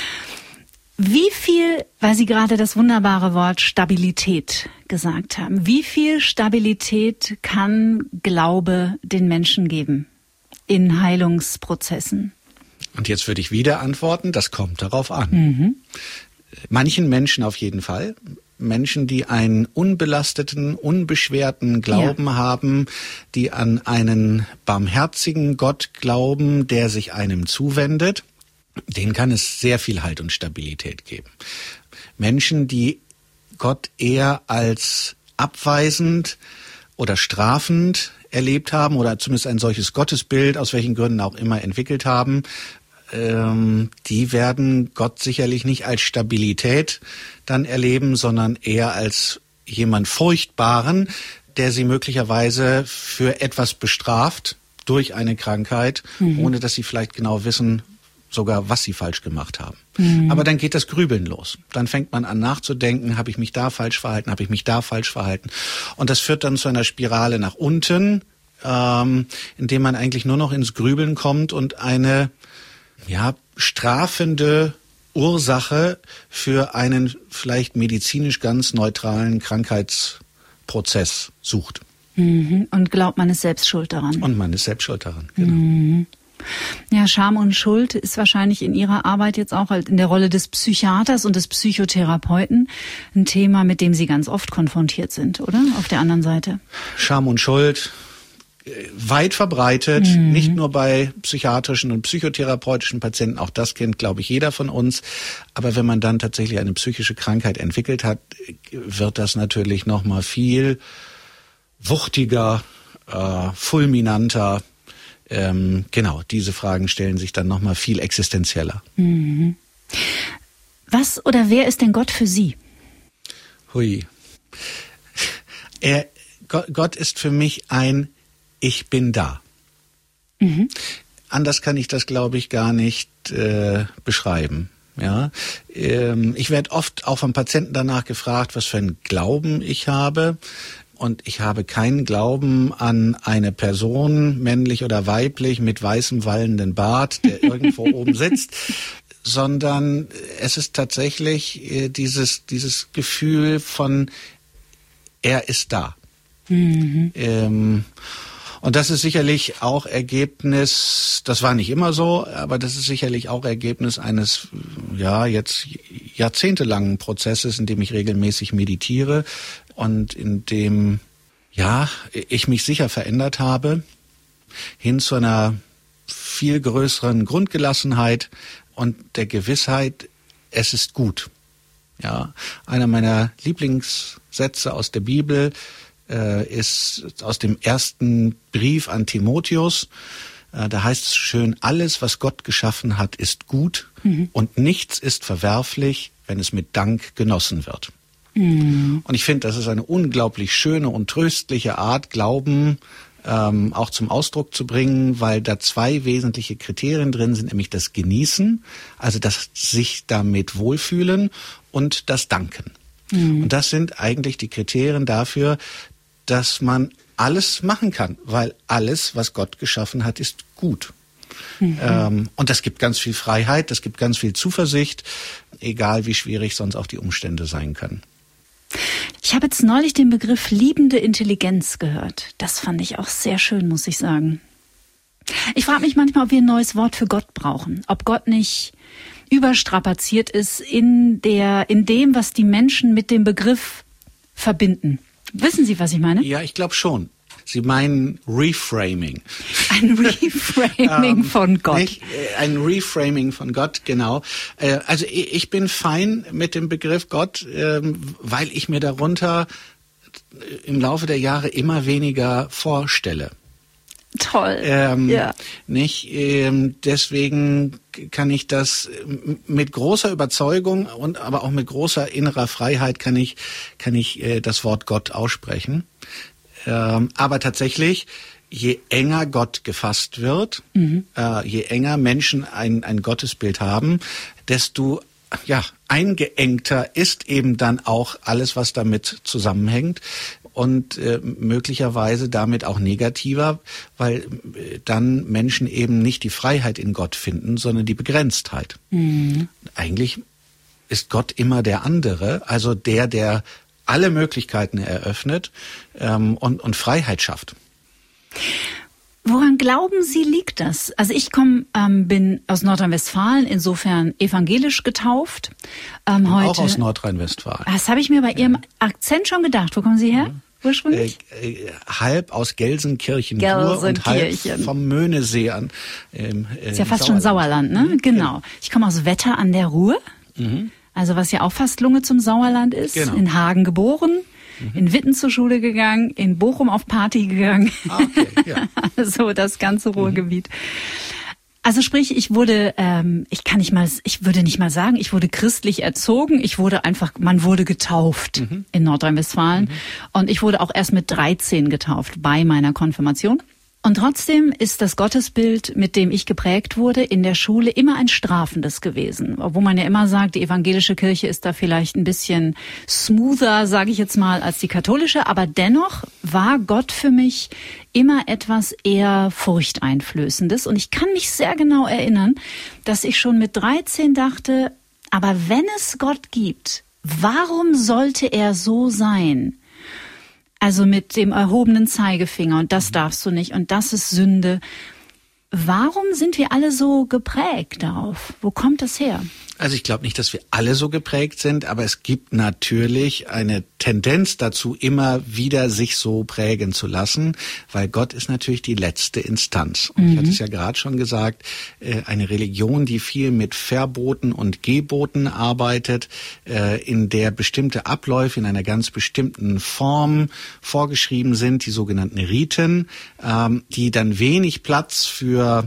Speaker 3: Wie viel, weil Sie gerade das wunderbare Wort Stabilität gesagt haben, wie viel Stabilität kann Glaube den Menschen geben in Heilungsprozessen?
Speaker 1: Und jetzt würde ich wieder antworten, das kommt darauf an. Manchen Menschen auf jeden Fall. Menschen, die einen unbelasteten, unbeschwerten Glauben haben, die an einen barmherzigen Gott glauben, der sich einem zuwendet, denen kann es sehr viel Halt und Stabilität geben. Menschen, die Gott eher als abweisend oder strafend erlebt haben oder zumindest ein solches Gottesbild, aus welchen Gründen auch immer, entwickelt haben, die werden Gott sicherlich nicht als Stabilität dann erleben, sondern eher als jemand Furchtbaren, der sie möglicherweise für etwas bestraft durch eine Krankheit, ohne dass sie vielleicht genau wissen, sogar was sie falsch gemacht haben. Aber dann geht das Grübeln los. Dann fängt man an nachzudenken, habe ich mich da falsch verhalten, habe ich mich da falsch verhalten. Und das führt dann zu einer Spirale nach unten, indem man eigentlich nur noch ins Grübeln kommt und eine strafende Ursache für einen vielleicht medizinisch ganz neutralen Krankheitsprozess sucht.
Speaker 3: Und glaubt, man ist selbst schuld daran.
Speaker 1: Und man ist selbst schuld daran, genau.
Speaker 3: Ja, Scham und Schuld ist wahrscheinlich in Ihrer Arbeit jetzt auch in der Rolle des Psychiaters und des Psychotherapeuten ein Thema, mit dem Sie ganz oft konfrontiert sind, oder? Auf der anderen Seite.
Speaker 1: Scham und Schuld, weit verbreitet, nicht nur bei psychiatrischen und psychotherapeutischen Patienten, auch das kennt, glaube ich, jeder von uns. Aber wenn man dann tatsächlich eine psychische Krankheit entwickelt hat, wird das natürlich noch mal viel wuchtiger, fulminanter. Genau, diese Fragen stellen sich dann noch mal viel existenzieller.
Speaker 3: Was oder wer ist denn Gott für Sie?
Speaker 1: Hui. Gott ist für mich ein Ich bin da. Anders kann ich das, glaube ich, gar nicht beschreiben. Ja, ich werde oft auch von Patienten danach gefragt, was für einen Glauben ich habe. Und ich habe keinen Glauben an eine Person, männlich oder weiblich, mit weißem wallenden Bart, der irgendwo oben sitzt, sondern es ist tatsächlich dieses Gefühl von, er ist da. Und das ist sicherlich auch Ergebnis, das war nicht immer so, aber das ist sicherlich auch Ergebnis eines, jetzt jahrzehntelangen Prozesses, in dem ich regelmäßig meditiere und in dem Ja, ich mich sicher verändert habe, hin zu einer viel größeren Grundgelassenheit und der Gewissheit, es ist gut. Ja, einer meiner Lieblingssätze aus der Bibel ist aus dem ersten Brief an Timotheus. Da heißt es schön, alles, was Gott geschaffen hat, ist gut und nichts ist verwerflich, wenn es mit Dank genossen wird. Und ich finde, das ist eine unglaublich schöne und tröstliche Art, Glauben auch zum Ausdruck zu bringen, weil da zwei wesentliche Kriterien drin sind, nämlich das Genießen, also das sich damit wohlfühlen und das Danken. Und das sind eigentlich die Kriterien dafür, dass man alles machen kann, weil alles, was Gott geschaffen hat, ist gut. Und das gibt ganz viel Freiheit, das gibt ganz viel Zuversicht, egal wie schwierig sonst auch die Umstände sein können.
Speaker 3: Ich habe jetzt neulich den Begriff liebende Intelligenz gehört. Das fand ich auch sehr schön, muss ich sagen. Ich frage mich manchmal, ob wir ein neues Wort für Gott brauchen. Ob Gott nicht überstrapaziert ist in dem, was die Menschen mit dem Begriff verbinden. Wissen Sie, was ich meine?
Speaker 1: Ja, ich glaube schon. Sie meinen Reframing.
Speaker 3: Ein Reframing von Gott.
Speaker 1: Nicht? Ein Reframing von Gott, genau. Also ich bin fein mit dem Begriff Gott, weil ich mir darunter im Laufe der Jahre immer weniger vorstelle.
Speaker 3: Toll. Ja.
Speaker 1: Nicht? Deswegen kann ich das mit großer Überzeugung und aber auch mit großer innerer Freiheit kann ich das Wort Gott aussprechen. Aber tatsächlich, je enger Gott gefasst wird, je enger Menschen ein Gottesbild haben, desto eingeengter ist eben dann auch alles, was damit zusammenhängt und möglicherweise damit auch negativer, weil dann Menschen eben nicht die Freiheit in Gott finden, sondern die Begrenztheit. Eigentlich ist Gott immer der andere, also der alle Möglichkeiten eröffnet und Freiheit schafft.
Speaker 3: Woran glauben Sie, liegt das? Also ich bin aus Nordrhein-Westfalen, insofern evangelisch getauft. Heute
Speaker 1: auch aus Nordrhein-Westfalen.
Speaker 3: Das habe ich mir bei Ihrem Akzent schon gedacht. Wo kommen Sie her? Ursprünglich?
Speaker 1: Halb aus Gelsenkirchen und halb vom Möhnesee an.
Speaker 3: Ist ja fast schon Sauerland, ne? Genau. Ich komme aus Wetter an der Ruhr. Also was ja auch fast Lunge zum Sauerland ist. Genau. In Hagen geboren, in Witten zur Schule gegangen, in Bochum auf Party gegangen. Okay, ja. So das ganze Ruhrgebiet. Also sprich, ich würde nicht mal sagen, ich wurde christlich erzogen. Man wurde getauft in Nordrhein-Westfalen. Und ich wurde auch erst mit 13 getauft bei meiner Konfirmation. Und trotzdem ist das Gottesbild, mit dem ich geprägt wurde, in der Schule immer ein strafendes gewesen. Obwohl man ja immer sagt, die evangelische Kirche ist da vielleicht ein bisschen smoother, sage ich jetzt mal, als die katholische. Aber dennoch war Gott für mich immer etwas eher Furchteinflößendes. Und ich kann mich sehr genau erinnern, dass ich schon mit 13 dachte, aber wenn es Gott gibt, warum sollte er so sein? Also mit dem erhobenen Zeigefinger und das darfst du nicht und das ist Sünde. Warum sind wir alle so geprägt darauf? Wo kommt das her?
Speaker 1: Also ich glaube nicht, dass wir alle so geprägt sind, aber es gibt natürlich eine Tendenz dazu, immer wieder sich so prägen zu lassen, weil Gott ist natürlich die letzte Instanz. Und ich hatte es ja gerade schon gesagt, eine Religion, die viel mit Verboten und Geboten arbeitet, in der bestimmte Abläufe in einer ganz bestimmten Form vorgeschrieben sind, die sogenannten Riten, die dann wenig Platz für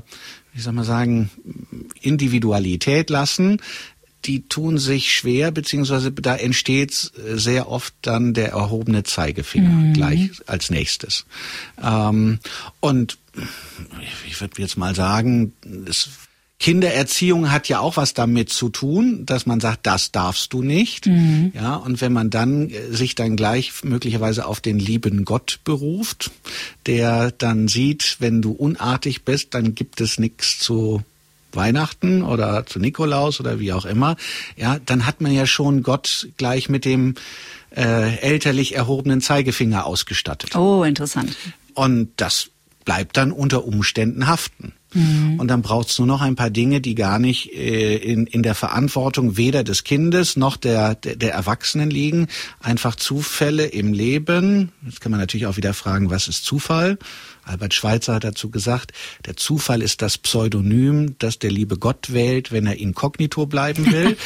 Speaker 1: Individualität lassen, die tun sich schwer, beziehungsweise da entsteht sehr oft dann der erhobene Zeigefinger gleich als nächstes. Und ich würde jetzt mal sagen, Kindererziehung hat ja auch was damit zu tun, dass man sagt, das darfst du nicht. Ja, und wenn man dann sich dann gleich möglicherweise auf den lieben Gott beruft, der dann sieht, wenn du unartig bist, dann gibt es nichts zu Weihnachten oder zu Nikolaus oder wie auch immer, ja, dann hat man ja schon Gott gleich mit dem elterlich erhobenen Zeigefinger ausgestattet.
Speaker 3: Oh, interessant.
Speaker 1: Und das bleibt dann unter Umständen haften. Und dann braucht es nur noch ein paar Dinge, die gar nicht in der Verantwortung weder des Kindes noch der Erwachsenen liegen. Einfach Zufälle im Leben. Jetzt kann man natürlich auch wieder fragen, was ist Zufall? Albert Schweitzer hat dazu gesagt, der Zufall ist das Pseudonym, das der liebe Gott wählt, wenn er inkognito bleiben will.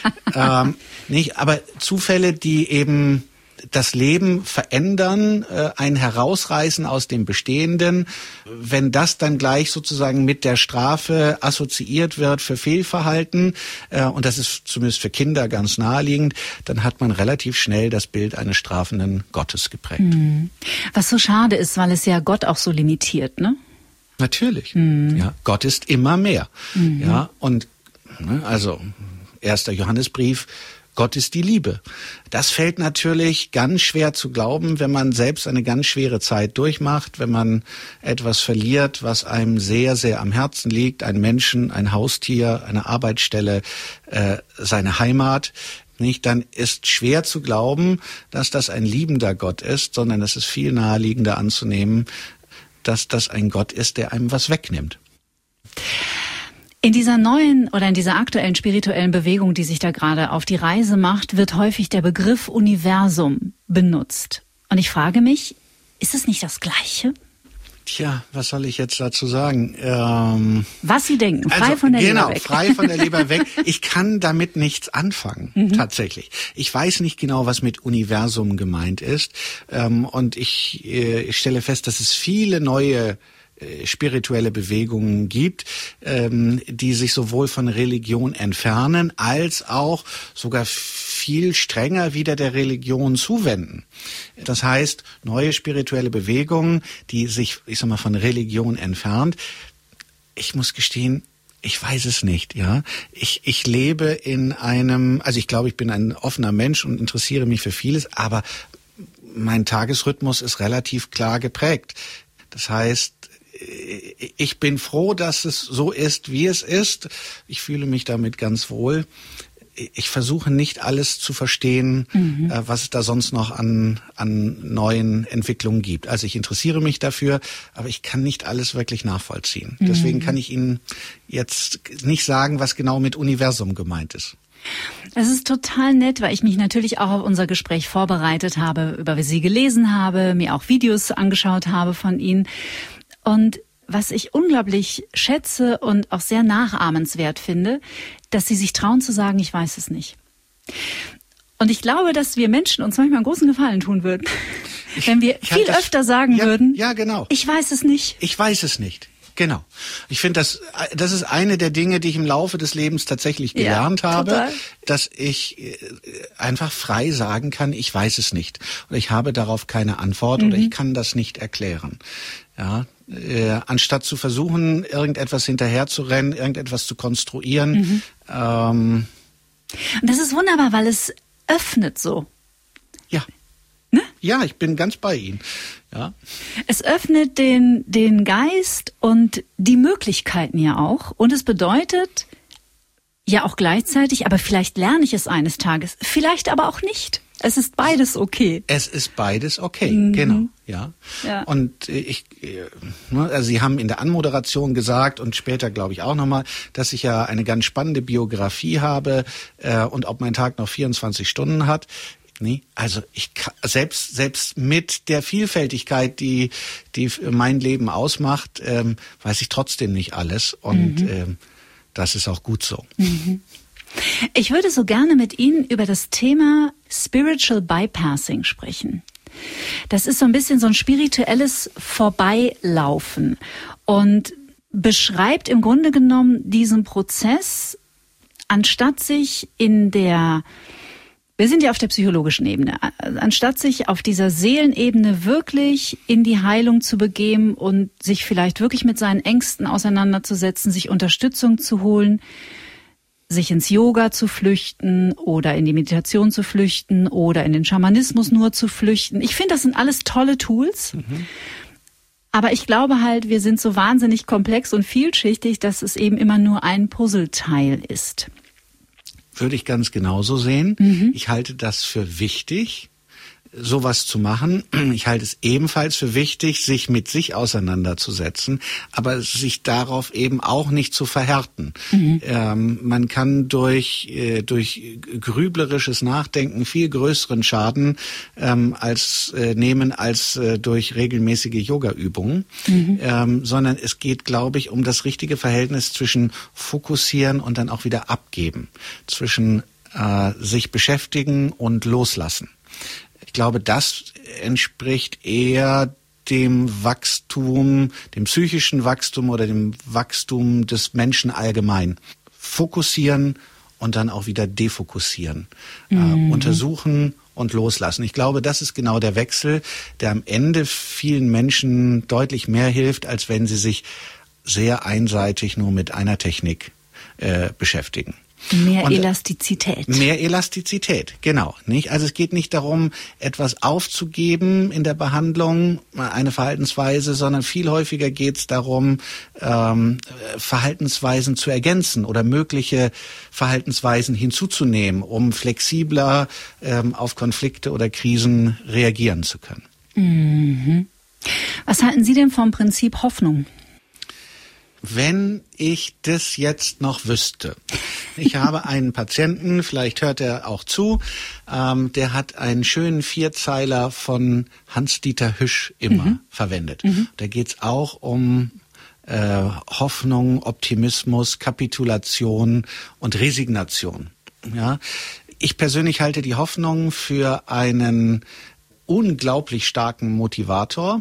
Speaker 1: Nicht, aber Zufälle, die eben das Leben verändern, ein Herausreißen aus dem Bestehenden. Wenn das dann gleich sozusagen mit der Strafe assoziiert wird für Fehlverhalten, und das ist zumindest für Kinder ganz naheliegend, dann hat man relativ schnell das Bild eines strafenden Gottes geprägt.
Speaker 3: Was so schade ist, weil es ja Gott auch so limitiert, ne?
Speaker 1: Natürlich. Ja, Gott ist immer mehr. Ja, und also 1. Johannesbrief, Gott ist die Liebe. Das fällt natürlich ganz schwer zu glauben, wenn man selbst eine ganz schwere Zeit durchmacht, wenn man etwas verliert, was einem sehr, sehr am Herzen liegt, einen Menschen, ein Haustier, eine Arbeitsstelle, seine Heimat. Nicht, dann ist schwer zu glauben, dass das ein liebender Gott ist, sondern es ist viel naheliegender anzunehmen, dass das ein Gott ist, der einem was wegnimmt.
Speaker 3: In dieser neuen oder in dieser aktuellen spirituellen Bewegung, die sich da gerade auf die Reise macht, wird häufig der Begriff Universum benutzt. Und ich frage mich, ist es nicht das Gleiche?
Speaker 1: Tja, was soll ich jetzt dazu sagen?
Speaker 3: Was Sie denken, frei von der Leber weg.
Speaker 1: Genau, frei von der Leber weg. Ich kann damit nichts anfangen, tatsächlich. Ich weiß nicht genau, was mit Universum gemeint ist. Und ich stelle fest, dass es viele neue spirituelle Bewegungen gibt, die sich sowohl von Religion entfernen, als auch sogar viel strenger wieder der Religion zuwenden. Das heißt, neue spirituelle Bewegungen, die sich, ich sag mal, von Religion entfernt. Ich muss gestehen, ich weiß es nicht, ja. Ich lebe in einem, also ich glaube, ich bin ein offener Mensch und interessiere mich für vieles, aber mein Tagesrhythmus ist relativ klar geprägt. Das heißt, ich bin froh, dass es so ist, wie es ist. Ich fühle mich damit ganz wohl. Ich versuche nicht alles zu verstehen, was es da sonst noch an neuen Entwicklungen gibt. Also ich interessiere mich dafür, aber ich kann nicht alles wirklich nachvollziehen. Deswegen kann ich Ihnen jetzt nicht sagen, was genau mit Universum gemeint ist.
Speaker 3: Es ist total nett, weil ich mich natürlich auch auf unser Gespräch vorbereitet habe, über Sie gelesen habe, mir auch Videos angeschaut habe von Ihnen. Und was ich unglaublich schätze und auch sehr nachahmenswert finde, dass Sie sich trauen zu sagen, ich weiß es nicht. Und ich glaube, dass wir Menschen uns manchmal einen großen Gefallen tun würden, wenn wir viel öfter sagen würden,
Speaker 1: ja, genau.
Speaker 3: Ich weiß es nicht.
Speaker 1: Ich weiß es nicht. Genau. Ich finde, das ist eine der Dinge, die ich im Laufe des Lebens tatsächlich gelernt habe, total. Dass ich einfach frei sagen kann, ich weiß es nicht. Oder ich habe darauf keine Antwort oder ich kann das nicht erklären. Ja, anstatt zu versuchen, irgendetwas hinterherzurennen, irgendetwas zu konstruieren.
Speaker 3: Und das ist wunderbar, weil es öffnet so.
Speaker 1: Ja.
Speaker 3: Ne?
Speaker 1: Ja, ich bin ganz bei Ihnen. Ja.
Speaker 3: Es öffnet den Geist und die Möglichkeiten ja auch. Und es bedeutet ja auch gleichzeitig, aber vielleicht lerne ich es eines Tages, vielleicht aber auch nicht. Es ist beides okay.
Speaker 1: Es ist beides okay, genau, ja. Und also Sie haben in der Anmoderation gesagt und später glaube ich auch nochmal, dass ich ja eine ganz spannende Biografie habe und ob mein Tag noch 24 Stunden hat. Nee, also ich selbst mit der Vielfältigkeit, die mein Leben ausmacht, weiß ich trotzdem nicht alles und das ist auch gut so.
Speaker 3: Ich würde so gerne mit Ihnen über das Thema Spiritual Bypassing sprechen. Das ist so ein bisschen so ein spirituelles Vorbeilaufen und beschreibt im Grunde genommen diesen Prozess, anstatt sich wir sind ja auf der psychologischen Ebene, anstatt sich auf dieser Seelenebene wirklich in die Heilung zu begeben und sich vielleicht wirklich mit seinen Ängsten auseinanderzusetzen, sich Unterstützung zu holen, sich ins Yoga zu flüchten oder in die Meditation zu flüchten oder in den Schamanismus nur zu flüchten. Ich finde, das sind alles tolle Tools. Aber ich glaube halt, wir sind so wahnsinnig komplex und vielschichtig, dass es eben immer nur ein Puzzleteil ist.
Speaker 1: Würde ich ganz genauso sehen. Ich halte das für wichtig, sowas zu machen. Ich halte es ebenfalls für wichtig, sich mit sich auseinanderzusetzen, aber sich darauf eben auch nicht zu verhärten. Man kann durch grüblerisches Nachdenken viel größeren Schaden nehmen als durch regelmäßige Yoga-Übungen, sondern es geht, glaube ich, um das richtige Verhältnis zwischen fokussieren und dann auch wieder abgeben, zwischen sich beschäftigen und loslassen. Ich glaube, das entspricht eher dem Wachstum, dem psychischen Wachstum oder dem Wachstum des Menschen allgemein. Fokussieren und dann auch wieder defokussieren. Untersuchen und loslassen. Ich glaube, das ist genau der Wechsel, der am Ende vielen Menschen deutlich mehr hilft, als wenn sie sich sehr einseitig nur mit einer Technik beschäftigen.
Speaker 3: Mehr Elastizität.
Speaker 1: Mehr Elastizität, genau. Nicht? Also es geht nicht darum, etwas aufzugeben in der Behandlung, eine Verhaltensweise, sondern viel häufiger geht es darum, Verhaltensweisen zu ergänzen oder mögliche Verhaltensweisen hinzuzunehmen, um flexibler auf Konflikte oder Krisen reagieren zu können.
Speaker 3: Mhm. Was halten Sie denn vom Prinzip Hoffnung?
Speaker 1: Wenn ich das jetzt noch wüsste. Ich habe einen Patienten, vielleicht hört er auch zu, der hat einen schönen Vierzeiler von Hans-Dieter Hüsch immer verwendet. Da geht's auch um Hoffnung, Optimismus, Kapitulation und Resignation. Ja? Ich persönlich halte die Hoffnung für einen unglaublich starken Motivator,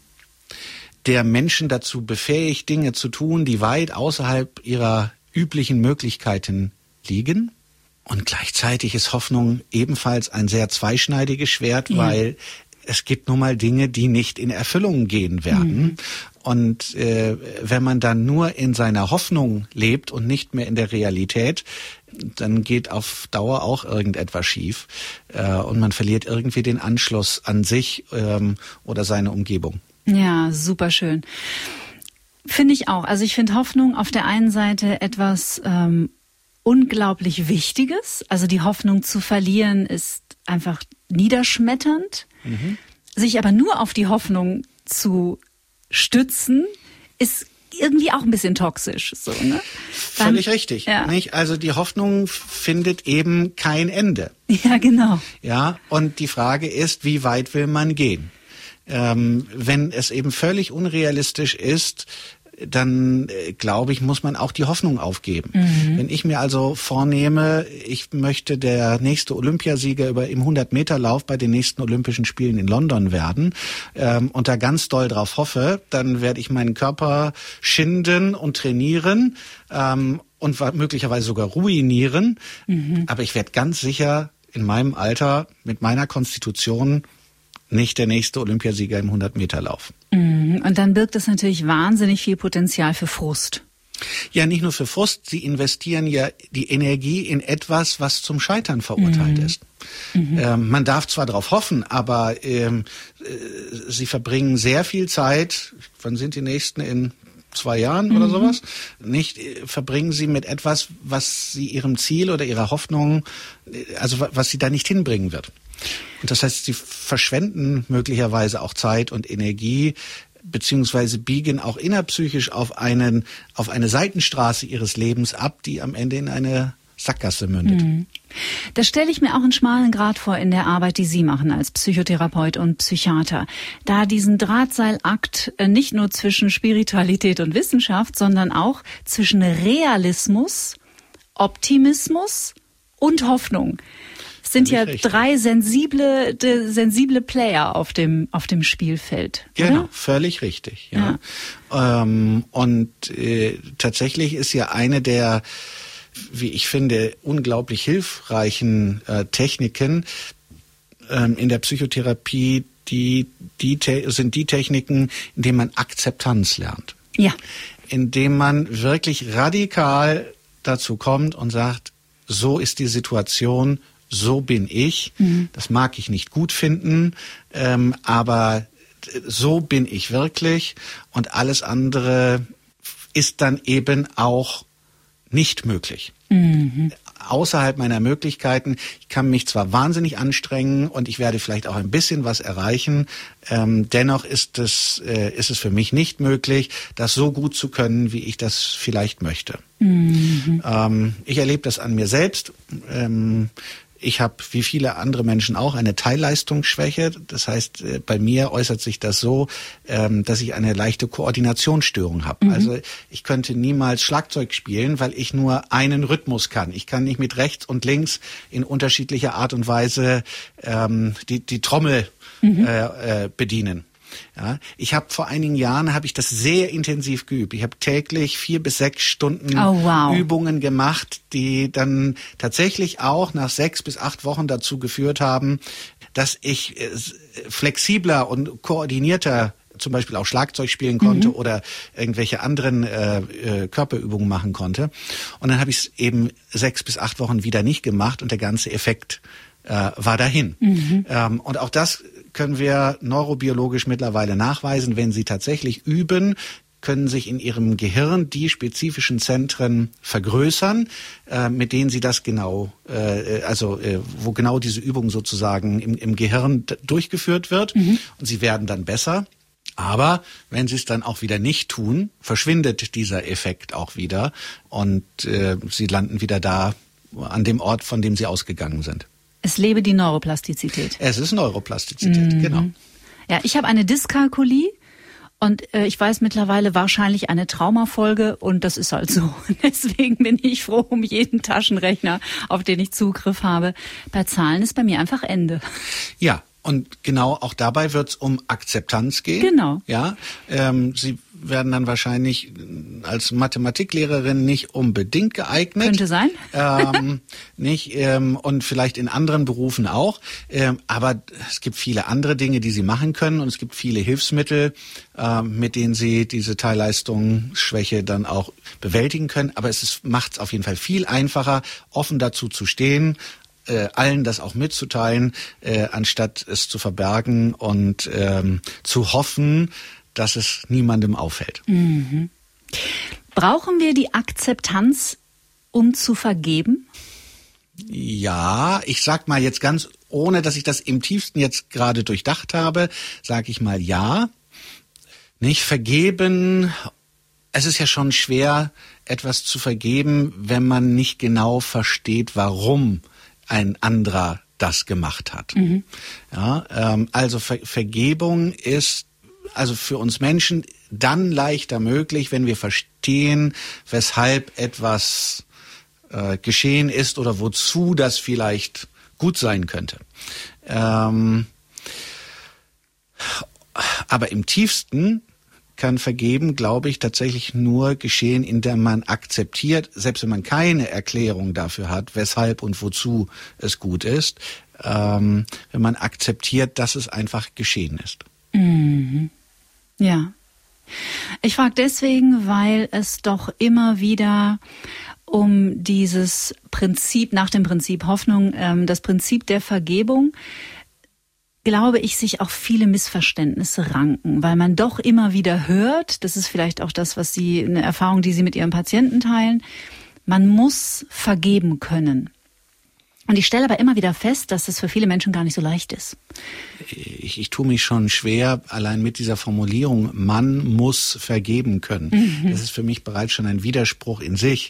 Speaker 1: der Menschen dazu befähigt, Dinge zu tun, die weit außerhalb ihrer üblichen Möglichkeiten liegen. Und gleichzeitig ist Hoffnung ebenfalls ein sehr zweischneidiges Schwert, weil es gibt nun mal Dinge, die nicht in Erfüllung gehen werden. Und wenn man dann nur in seiner Hoffnung lebt und nicht mehr in der Realität, dann geht auf Dauer auch irgendetwas schief. Und man verliert irgendwie den Anschluss an sich oder seine Umgebung.
Speaker 3: Ja, super schön. Finde ich auch. Also ich finde Hoffnung auf der einen Seite etwas unglaublich Wichtiges. Also die Hoffnung zu verlieren ist einfach niederschmetternd. Sich aber nur auf die Hoffnung zu stützen, ist irgendwie auch ein bisschen toxisch. So, ne?
Speaker 1: Völlig richtig. Ja. Nicht? Also die Hoffnung findet eben kein Ende.
Speaker 3: Ja, genau.
Speaker 1: Ja, und die Frage ist, wie weit will man gehen? Wenn es eben völlig unrealistisch ist, dann glaube ich, muss man auch die Hoffnung aufgeben. Wenn ich mir also vornehme, ich möchte der nächste Olympiasieger im 100-Meter-Lauf bei den nächsten Olympischen Spielen in London werden und da ganz doll drauf hoffe, dann werde ich meinen Körper schinden und trainieren und möglicherweise sogar ruinieren. Aber ich werde ganz sicher in meinem Alter mit meiner Konstitution nicht der nächste Olympiasieger im 100-Meter-Lauf.
Speaker 3: Und dann birgt das natürlich wahnsinnig viel Potenzial für Frust.
Speaker 1: Ja, nicht nur für Frust. Sie investieren ja die Energie in etwas, was zum Scheitern verurteilt ist. Man darf zwar darauf hoffen, aber Sie verbringen sehr viel Zeit. Wann sind die nächsten? In 2 Jahren oder sowas? Nicht verbringen Sie mit etwas, was Sie Ihrem Ziel oder Ihrer Hoffnung, also was Sie da nicht hinbringen wird. Und das heißt, sie verschwenden möglicherweise auch Zeit und Energie, beziehungsweise biegen auch innerpsychisch auf eine Seitenstraße ihres Lebens ab, die am Ende in eine Sackgasse mündet.
Speaker 3: Das stelle ich mir auch einen schmalen Grat vor in der Arbeit, die Sie machen als Psychotherapeut und Psychiater. Da diesen Drahtseilakt nicht nur zwischen Spiritualität und Wissenschaft, sondern auch zwischen Realismus, Optimismus und Hoffnung. Es sind ja richtig. 3 sensible Player auf dem Spielfeld.
Speaker 1: Genau,
Speaker 3: oder?
Speaker 1: Völlig richtig. Ja. Und tatsächlich ist ja eine der, wie ich finde, unglaublich hilfreichen Techniken in der Psychotherapie, sind die Techniken, in denen man Akzeptanz lernt.
Speaker 3: Ja.
Speaker 1: Indem man wirklich radikal dazu kommt und sagt, so ist die Situation, so bin ich. Das mag ich nicht gut finden, aber so bin ich wirklich. Und alles andere ist dann eben auch nicht möglich. außerhalb meiner Möglichkeiten. Ich kann mich zwar wahnsinnig anstrengen und ich werde vielleicht auch ein bisschen was erreichen. Dennoch ist es für mich nicht möglich, das so gut zu können, wie ich das vielleicht möchte. Ich erlebe das an mir selbst. Ich habe, wie viele andere Menschen auch, eine Teilleistungsschwäche. Das heißt, bei mir äußert sich das so, dass ich eine leichte Koordinationsstörung habe. Also ich könnte niemals Schlagzeug spielen, weil ich nur einen Rhythmus kann. Ich kann nicht mit rechts und links in unterschiedlicher Art und Weise die Trommel bedienen. Ja, ich habe vor einigen Jahren das sehr intensiv geübt. Ich habe täglich 4 bis 6 Stunden Übungen gemacht, die dann tatsächlich auch nach 6 bis 8 Wochen dazu geführt haben, dass ich flexibler und koordinierter zum Beispiel auch Schlagzeug spielen konnte oder irgendwelche anderen Körperübungen machen konnte. Und dann habe ich es eben 6 bis 8 Wochen wieder nicht gemacht und der ganze Effekt war dahin. Und auch das können wir neurobiologisch mittlerweile nachweisen. Wenn Sie tatsächlich üben, können sich in Ihrem Gehirn die spezifischen Zentren vergrößern, mit denen Sie das genau, wo genau diese Übung sozusagen im Gehirn durchgeführt wird. Und Sie werden dann besser. Aber wenn Sie es dann auch wieder nicht tun, verschwindet dieser Effekt auch wieder und Sie landen wieder da an dem Ort, von dem Sie ausgegangen sind.
Speaker 3: Es lebe die Neuroplastizität.
Speaker 1: Es ist Neuroplastizität, genau.
Speaker 3: Ja, ich habe eine Dyskalkulie und ich weiß mittlerweile wahrscheinlich eine Traumafolge und das ist halt so. Deswegen bin ich froh um jeden Taschenrechner, auf den ich Zugriff habe. Bei Zahlen ist bei mir einfach Ende.
Speaker 1: Ja. Und genau auch dabei wird es um Akzeptanz gehen.
Speaker 3: Genau.
Speaker 1: Ja, Sie werden dann wahrscheinlich als Mathematiklehrerin nicht unbedingt geeignet.
Speaker 3: Könnte sein.
Speaker 1: Und vielleicht in anderen Berufen auch. Aber es gibt viele andere Dinge, die Sie machen können. Und es gibt viele Hilfsmittel, mit denen Sie diese Teilleistungsschwäche dann auch bewältigen können. Aber macht es auf jeden Fall viel einfacher, offen dazu zu stehen, allen das auch mitzuteilen, anstatt es zu verbergen und zu hoffen, dass es niemandem auffällt.
Speaker 3: Brauchen wir die Akzeptanz, um zu vergeben?
Speaker 1: Ja, ich sag mal jetzt ganz, ohne dass ich das im tiefsten jetzt gerade durchdacht habe, sage ich mal ja. Nicht vergeben, es ist ja schon schwer, etwas zu vergeben, wenn man nicht genau versteht, warum ein anderer das gemacht hat. Ja, also Vergebung ist also für uns Menschen dann leichter möglich, wenn wir verstehen, weshalb etwas geschehen ist oder wozu das vielleicht gut sein könnte. Aber im tiefsten kann Vergeben, glaube ich, tatsächlich nur geschehen, indem man akzeptiert, selbst wenn man keine Erklärung dafür hat, weshalb und wozu es gut ist, wenn man akzeptiert, dass es einfach geschehen ist.
Speaker 3: Ja. Ich frage deswegen, weil es doch immer wieder um dieses Prinzip, nach dem Prinzip Hoffnung, das Prinzip der Vergebung, glaube ich, sich auch viele Missverständnisse ranken, weil man doch immer wieder hört, das ist vielleicht auch das, was eine Erfahrung, die Sie mit Ihren Patienten teilen, man muss vergeben können. Und ich stelle aber immer wieder fest, dass es für viele Menschen gar nicht so leicht ist.
Speaker 1: Ich tue mich schon schwer, allein mit dieser Formulierung, man muss vergeben können. Das ist für mich bereits schon ein Widerspruch in sich.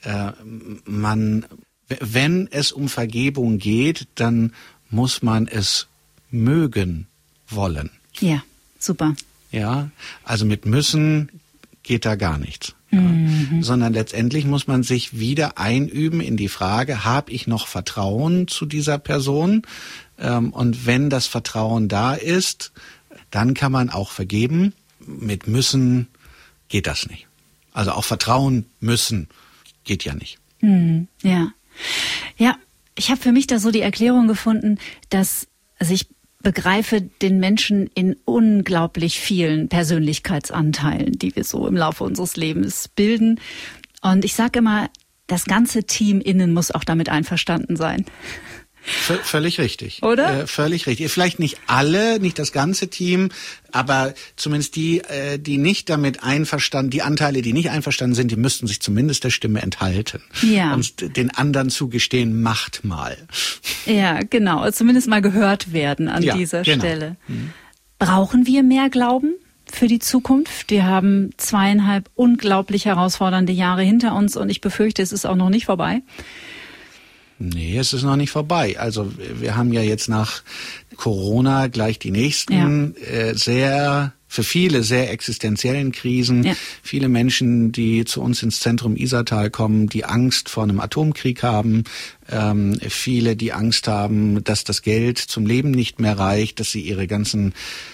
Speaker 1: Wenn es um Vergebung geht, dann muss man es mögen wollen.
Speaker 3: Ja, super.
Speaker 1: Ja, also mit müssen geht da gar nichts. Ja. Sondern letztendlich muss man sich wieder einüben in die Frage, habe ich noch Vertrauen zu dieser Person? Und wenn das Vertrauen da ist, dann kann man auch vergeben. Mit müssen geht das nicht. Also auch vertrauen müssen geht ja nicht.
Speaker 3: Ja. Ja, ich habe für mich da so die Erklärung gefunden, dass ich begreife den Menschen in unglaublich vielen Persönlichkeitsanteilen, die wir so im Laufe unseres Lebens bilden. Und ich sage immer, das ganze Team innen muss auch damit einverstanden sein.
Speaker 1: Völlig richtig.
Speaker 3: Oder?
Speaker 1: Völlig richtig. Vielleicht nicht alle, nicht das ganze Team, aber zumindest die nicht damit einverstanden, die Anteile, die nicht einverstanden sind, die müssten sich zumindest der Stimme enthalten.
Speaker 3: Ja.
Speaker 1: Und den anderen zugestehen, macht mal.
Speaker 3: Ja, genau. Zumindest mal gehört werden an dieser Stelle. Brauchen wir mehr Glauben für die Zukunft? Wir haben 2,5 unglaublich herausfordernde Jahre hinter uns und ich befürchte, es ist auch noch nicht vorbei.
Speaker 1: Nee, es ist noch nicht vorbei. Also wir haben ja jetzt nach Corona gleich die nächsten für viele sehr existenziellen Krisen. Ja. Viele Menschen, die zu uns ins Zentrum Isartal kommen, die Angst vor einem Atomkrieg haben. Viele, die Angst haben, dass das Geld zum Leben nicht mehr reicht, dass sich ihre ganzen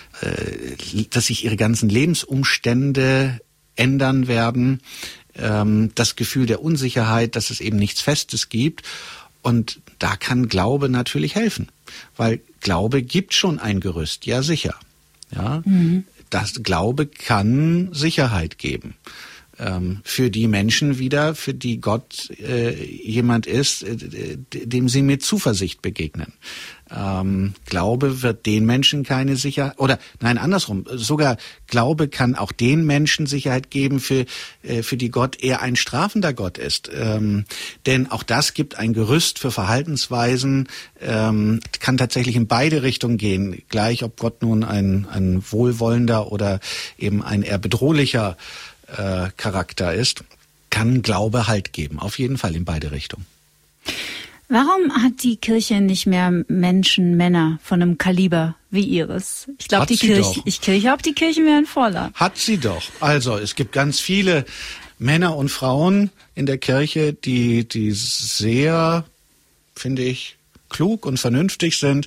Speaker 1: Lebensumstände ändern werden. Das Gefühl der Unsicherheit, dass es eben nichts Festes gibt. Und da kann Glaube natürlich helfen, weil Glaube gibt schon ein Gerüst, ja sicher. Ja, das Glaube kann Sicherheit geben für die Menschen wieder, für die Gott jemand ist, dem sie mit Zuversicht begegnen. Glaube wird den Menschen keine Sicherheit, oder nein, andersrum, sogar Glaube kann auch den Menschen Sicherheit geben, für die Gott eher ein strafender Gott ist. Denn auch das gibt ein Gerüst für Verhaltensweisen, kann tatsächlich in beide Richtungen gehen, gleich ob Gott nun ein wohlwollender oder eben ein eher bedrohlicher Charakter ist, kann Glaube Halt geben, auf jeden Fall in beide Richtungen.
Speaker 3: Warum hat die Kirche nicht mehr Männer von einem Kaliber wie ihres? Ich glaube, die Kirchen wären voller.
Speaker 1: Hat sie doch. Also, es gibt ganz viele Männer und Frauen in der Kirche, die sehr, finde ich, klug und vernünftig sind.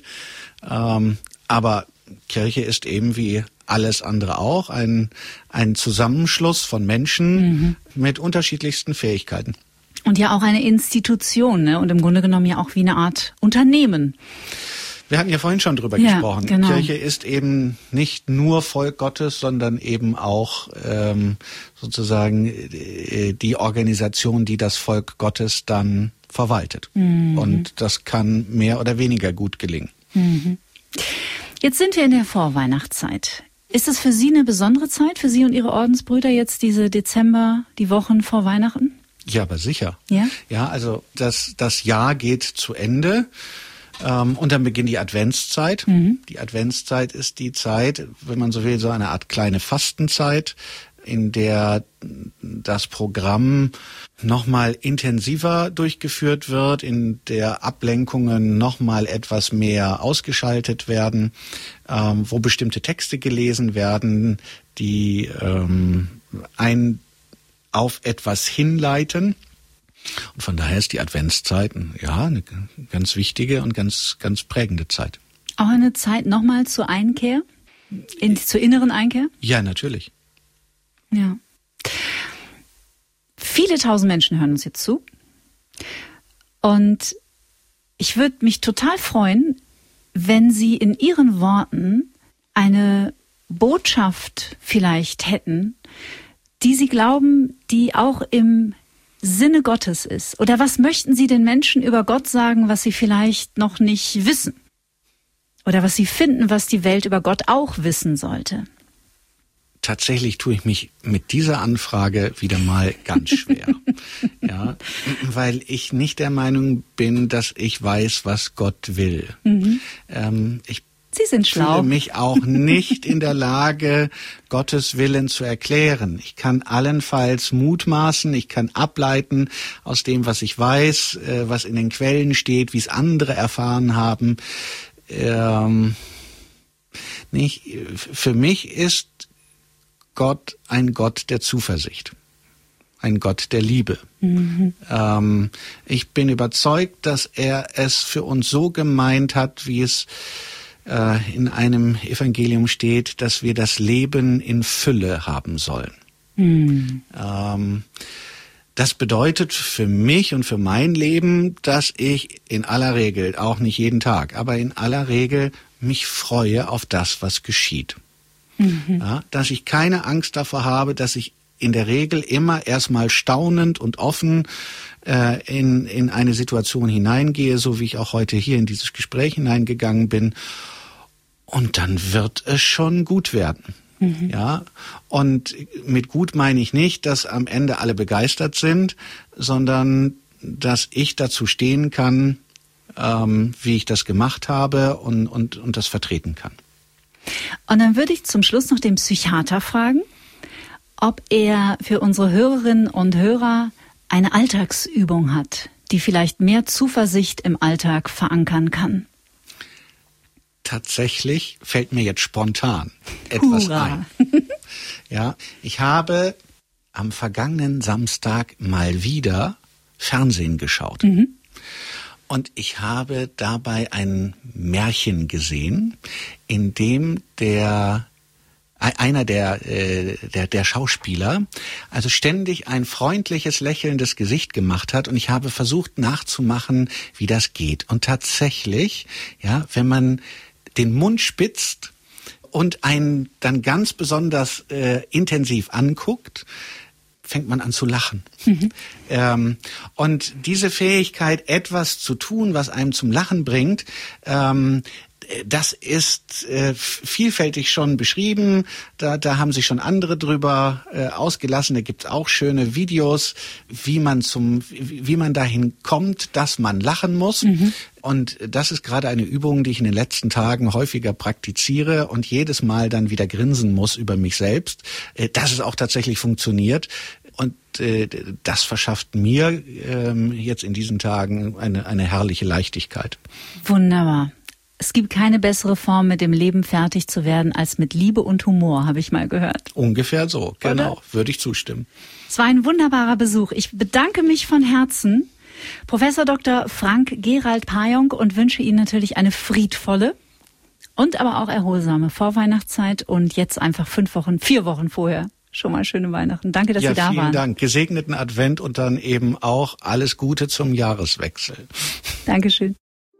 Speaker 1: Aber Kirche ist eben wie alles andere auch ein Zusammenschluss von Menschen mit unterschiedlichsten Fähigkeiten.
Speaker 3: Und ja auch eine Institution, ne? Und im Grunde genommen ja auch wie eine Art Unternehmen.
Speaker 1: Wir hatten ja vorhin schon drüber gesprochen.
Speaker 3: Genau.
Speaker 1: Kirche ist eben nicht nur Volk Gottes, sondern eben auch sozusagen die Organisation, die das Volk Gottes dann verwaltet. Und das kann mehr oder weniger gut gelingen.
Speaker 3: Jetzt sind wir in der Vorweihnachtszeit. Ist es für Sie eine besondere Zeit, für Sie und Ihre Ordensbrüder jetzt diese die Wochen vor Weihnachten?
Speaker 1: Ja, aber sicher.
Speaker 3: Ja?
Speaker 1: Ja, also das Jahr geht zu Ende und dann beginnt die Adventszeit. Die Adventszeit ist die Zeit, wenn man so will, so eine Art kleine Fastenzeit, in der das Programm nochmal intensiver durchgeführt wird, in der Ablenkungen nochmal etwas mehr ausgeschaltet werden, wo bestimmte Texte gelesen werden, die auf etwas hinleiten. Und von daher ist die Adventszeit eine ganz wichtige und ganz, ganz prägende Zeit.
Speaker 3: Auch eine Zeit nochmal zur Einkehr? Zur inneren Einkehr?
Speaker 1: Ja, natürlich.
Speaker 3: Ja. Viele tausend Menschen hören uns jetzt zu. Und ich würde mich total freuen, wenn Sie in Ihren Worten eine Botschaft vielleicht hätten, die Sie glauben, die auch im Sinne Gottes ist. Oder was möchten Sie den Menschen über Gott sagen, was sie vielleicht noch nicht wissen? Oder was sie finden, was die Welt über Gott auch wissen sollte?
Speaker 1: Tatsächlich tue ich mich mit dieser Anfrage wieder mal ganz schwer. Ja, weil ich nicht der Meinung bin, dass ich weiß, was Gott will.
Speaker 3: Sie sind schlau.
Speaker 1: Ich fühle mich auch nicht in der Lage, Gottes Willen zu erklären. Ich kann allenfalls mutmaßen, ich kann ableiten aus dem, was ich weiß, was in den Quellen steht, wie es andere erfahren haben. Für mich ist Gott ein Gott der Zuversicht, ein Gott der Liebe. Ich bin überzeugt, dass er es für uns so gemeint hat, wie es in einem Evangelium steht, dass wir das Leben in Fülle haben sollen. Das bedeutet für mich und für mein Leben, dass ich in aller Regel, auch nicht jeden Tag, aber in aller Regel mich freue auf das, was geschieht. Ja, dass ich keine Angst davor habe, dass ich in der Regel immer erstmal staunend und offen in eine Situation hineingehe, so wie ich auch heute hier in dieses Gespräch hineingegangen bin. Und dann wird es schon gut werden. Ja, und mit gut meine ich nicht, dass am Ende alle begeistert sind, sondern dass ich dazu stehen kann, wie ich das gemacht habe und das vertreten kann.
Speaker 3: Und dann würde ich zum Schluss noch den Psychiater fragen, ob er für unsere Hörerinnen und Hörer eine Alltagsübung hat, die vielleicht mehr Zuversicht im Alltag verankern kann.
Speaker 1: Tatsächlich fällt mir jetzt spontan etwas ein. Ja, ich habe am vergangenen Samstag mal wieder Fernsehen geschaut. Und ich habe dabei ein Märchen gesehen, in dem einer der Schauspieler also ständig ein freundliches, lächelndes Gesicht gemacht hat, und ich habe versucht nachzumachen, wie das geht. Und tatsächlich, ja, wenn man den Mund spitzt und einen dann ganz besonders intensiv anguckt, fängt man an zu lachen. Und diese Fähigkeit, etwas zu tun, was einem zum Lachen bringt, das ist vielfältig schon beschrieben. Da haben sich schon andere drüber ausgelassen. Da gibt's auch schöne Videos, wie man dahin kommt, dass man lachen muss. Und das ist gerade eine Übung, die ich in den letzten Tagen häufiger praktiziere und jedes Mal dann wieder grinsen muss über mich selbst, dass es auch tatsächlich funktioniert. Und das verschafft mir jetzt in diesen Tagen eine herrliche Leichtigkeit.
Speaker 3: Wunderbar. Es gibt keine bessere Form, mit dem Leben fertig zu werden, als mit Liebe und Humor, habe ich mal gehört.
Speaker 1: Ungefähr so, genau.
Speaker 3: Oder?
Speaker 1: Würde ich zustimmen.
Speaker 3: Es war ein wunderbarer Besuch. Ich bedanke mich von Herzen, Professor Dr. Frank Gerald Pajong, und wünsche Ihnen natürlich eine friedvolle und aber auch erholsame Vorweihnachtszeit und jetzt einfach 4 Wochen vorher schon mal schöne Weihnachten. Danke, dass Sie da waren.
Speaker 1: Ja, vielen Dank. Gesegneten Advent und dann eben auch alles Gute zum Jahreswechsel.
Speaker 3: Dankeschön.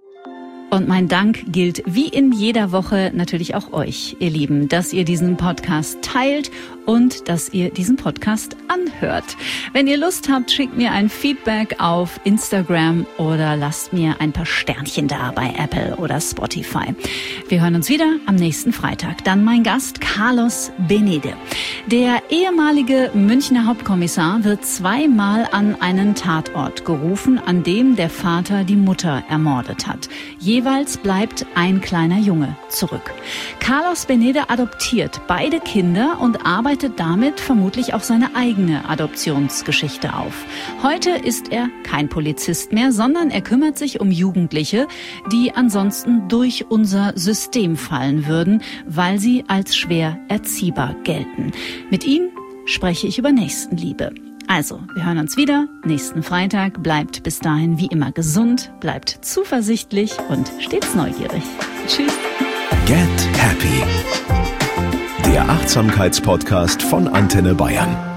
Speaker 3: Und mein Dank gilt wie in jeder Woche natürlich auch euch, ihr Lieben, dass ihr diesen Podcast teilt und dass ihr diesen Podcast anhört. Wenn ihr Lust habt, schickt mir ein Feedback auf Instagram oder lasst mir ein paar Sternchen da bei Apple oder Spotify. Wir hören uns wieder am nächsten Freitag. Dann mein Gast Carlos Benede. Der ehemalige Münchner Hauptkommissar wird 2-mal an einen Tatort gerufen, an dem der Vater die Mutter ermordet hat. Jeweils bleibt ein kleiner Junge zurück. Carlos Benede adoptiert beide Kinder und arbeitet damit vermutlich auch seine eigene Adoptionsgeschichte auf. Heute ist er kein Polizist mehr, sondern er kümmert sich um Jugendliche, die ansonsten durch unser System fallen würden, weil sie als schwer erziehbar gelten. Mit ihm spreche ich über Nächstenliebe. Also, wir hören uns wieder nächsten Freitag. Bleibt bis dahin wie immer gesund, bleibt zuversichtlich und stets neugierig. Tschüss.
Speaker 2: Get Happy. Der Achtsamkeitspodcast von Antenne Bayern.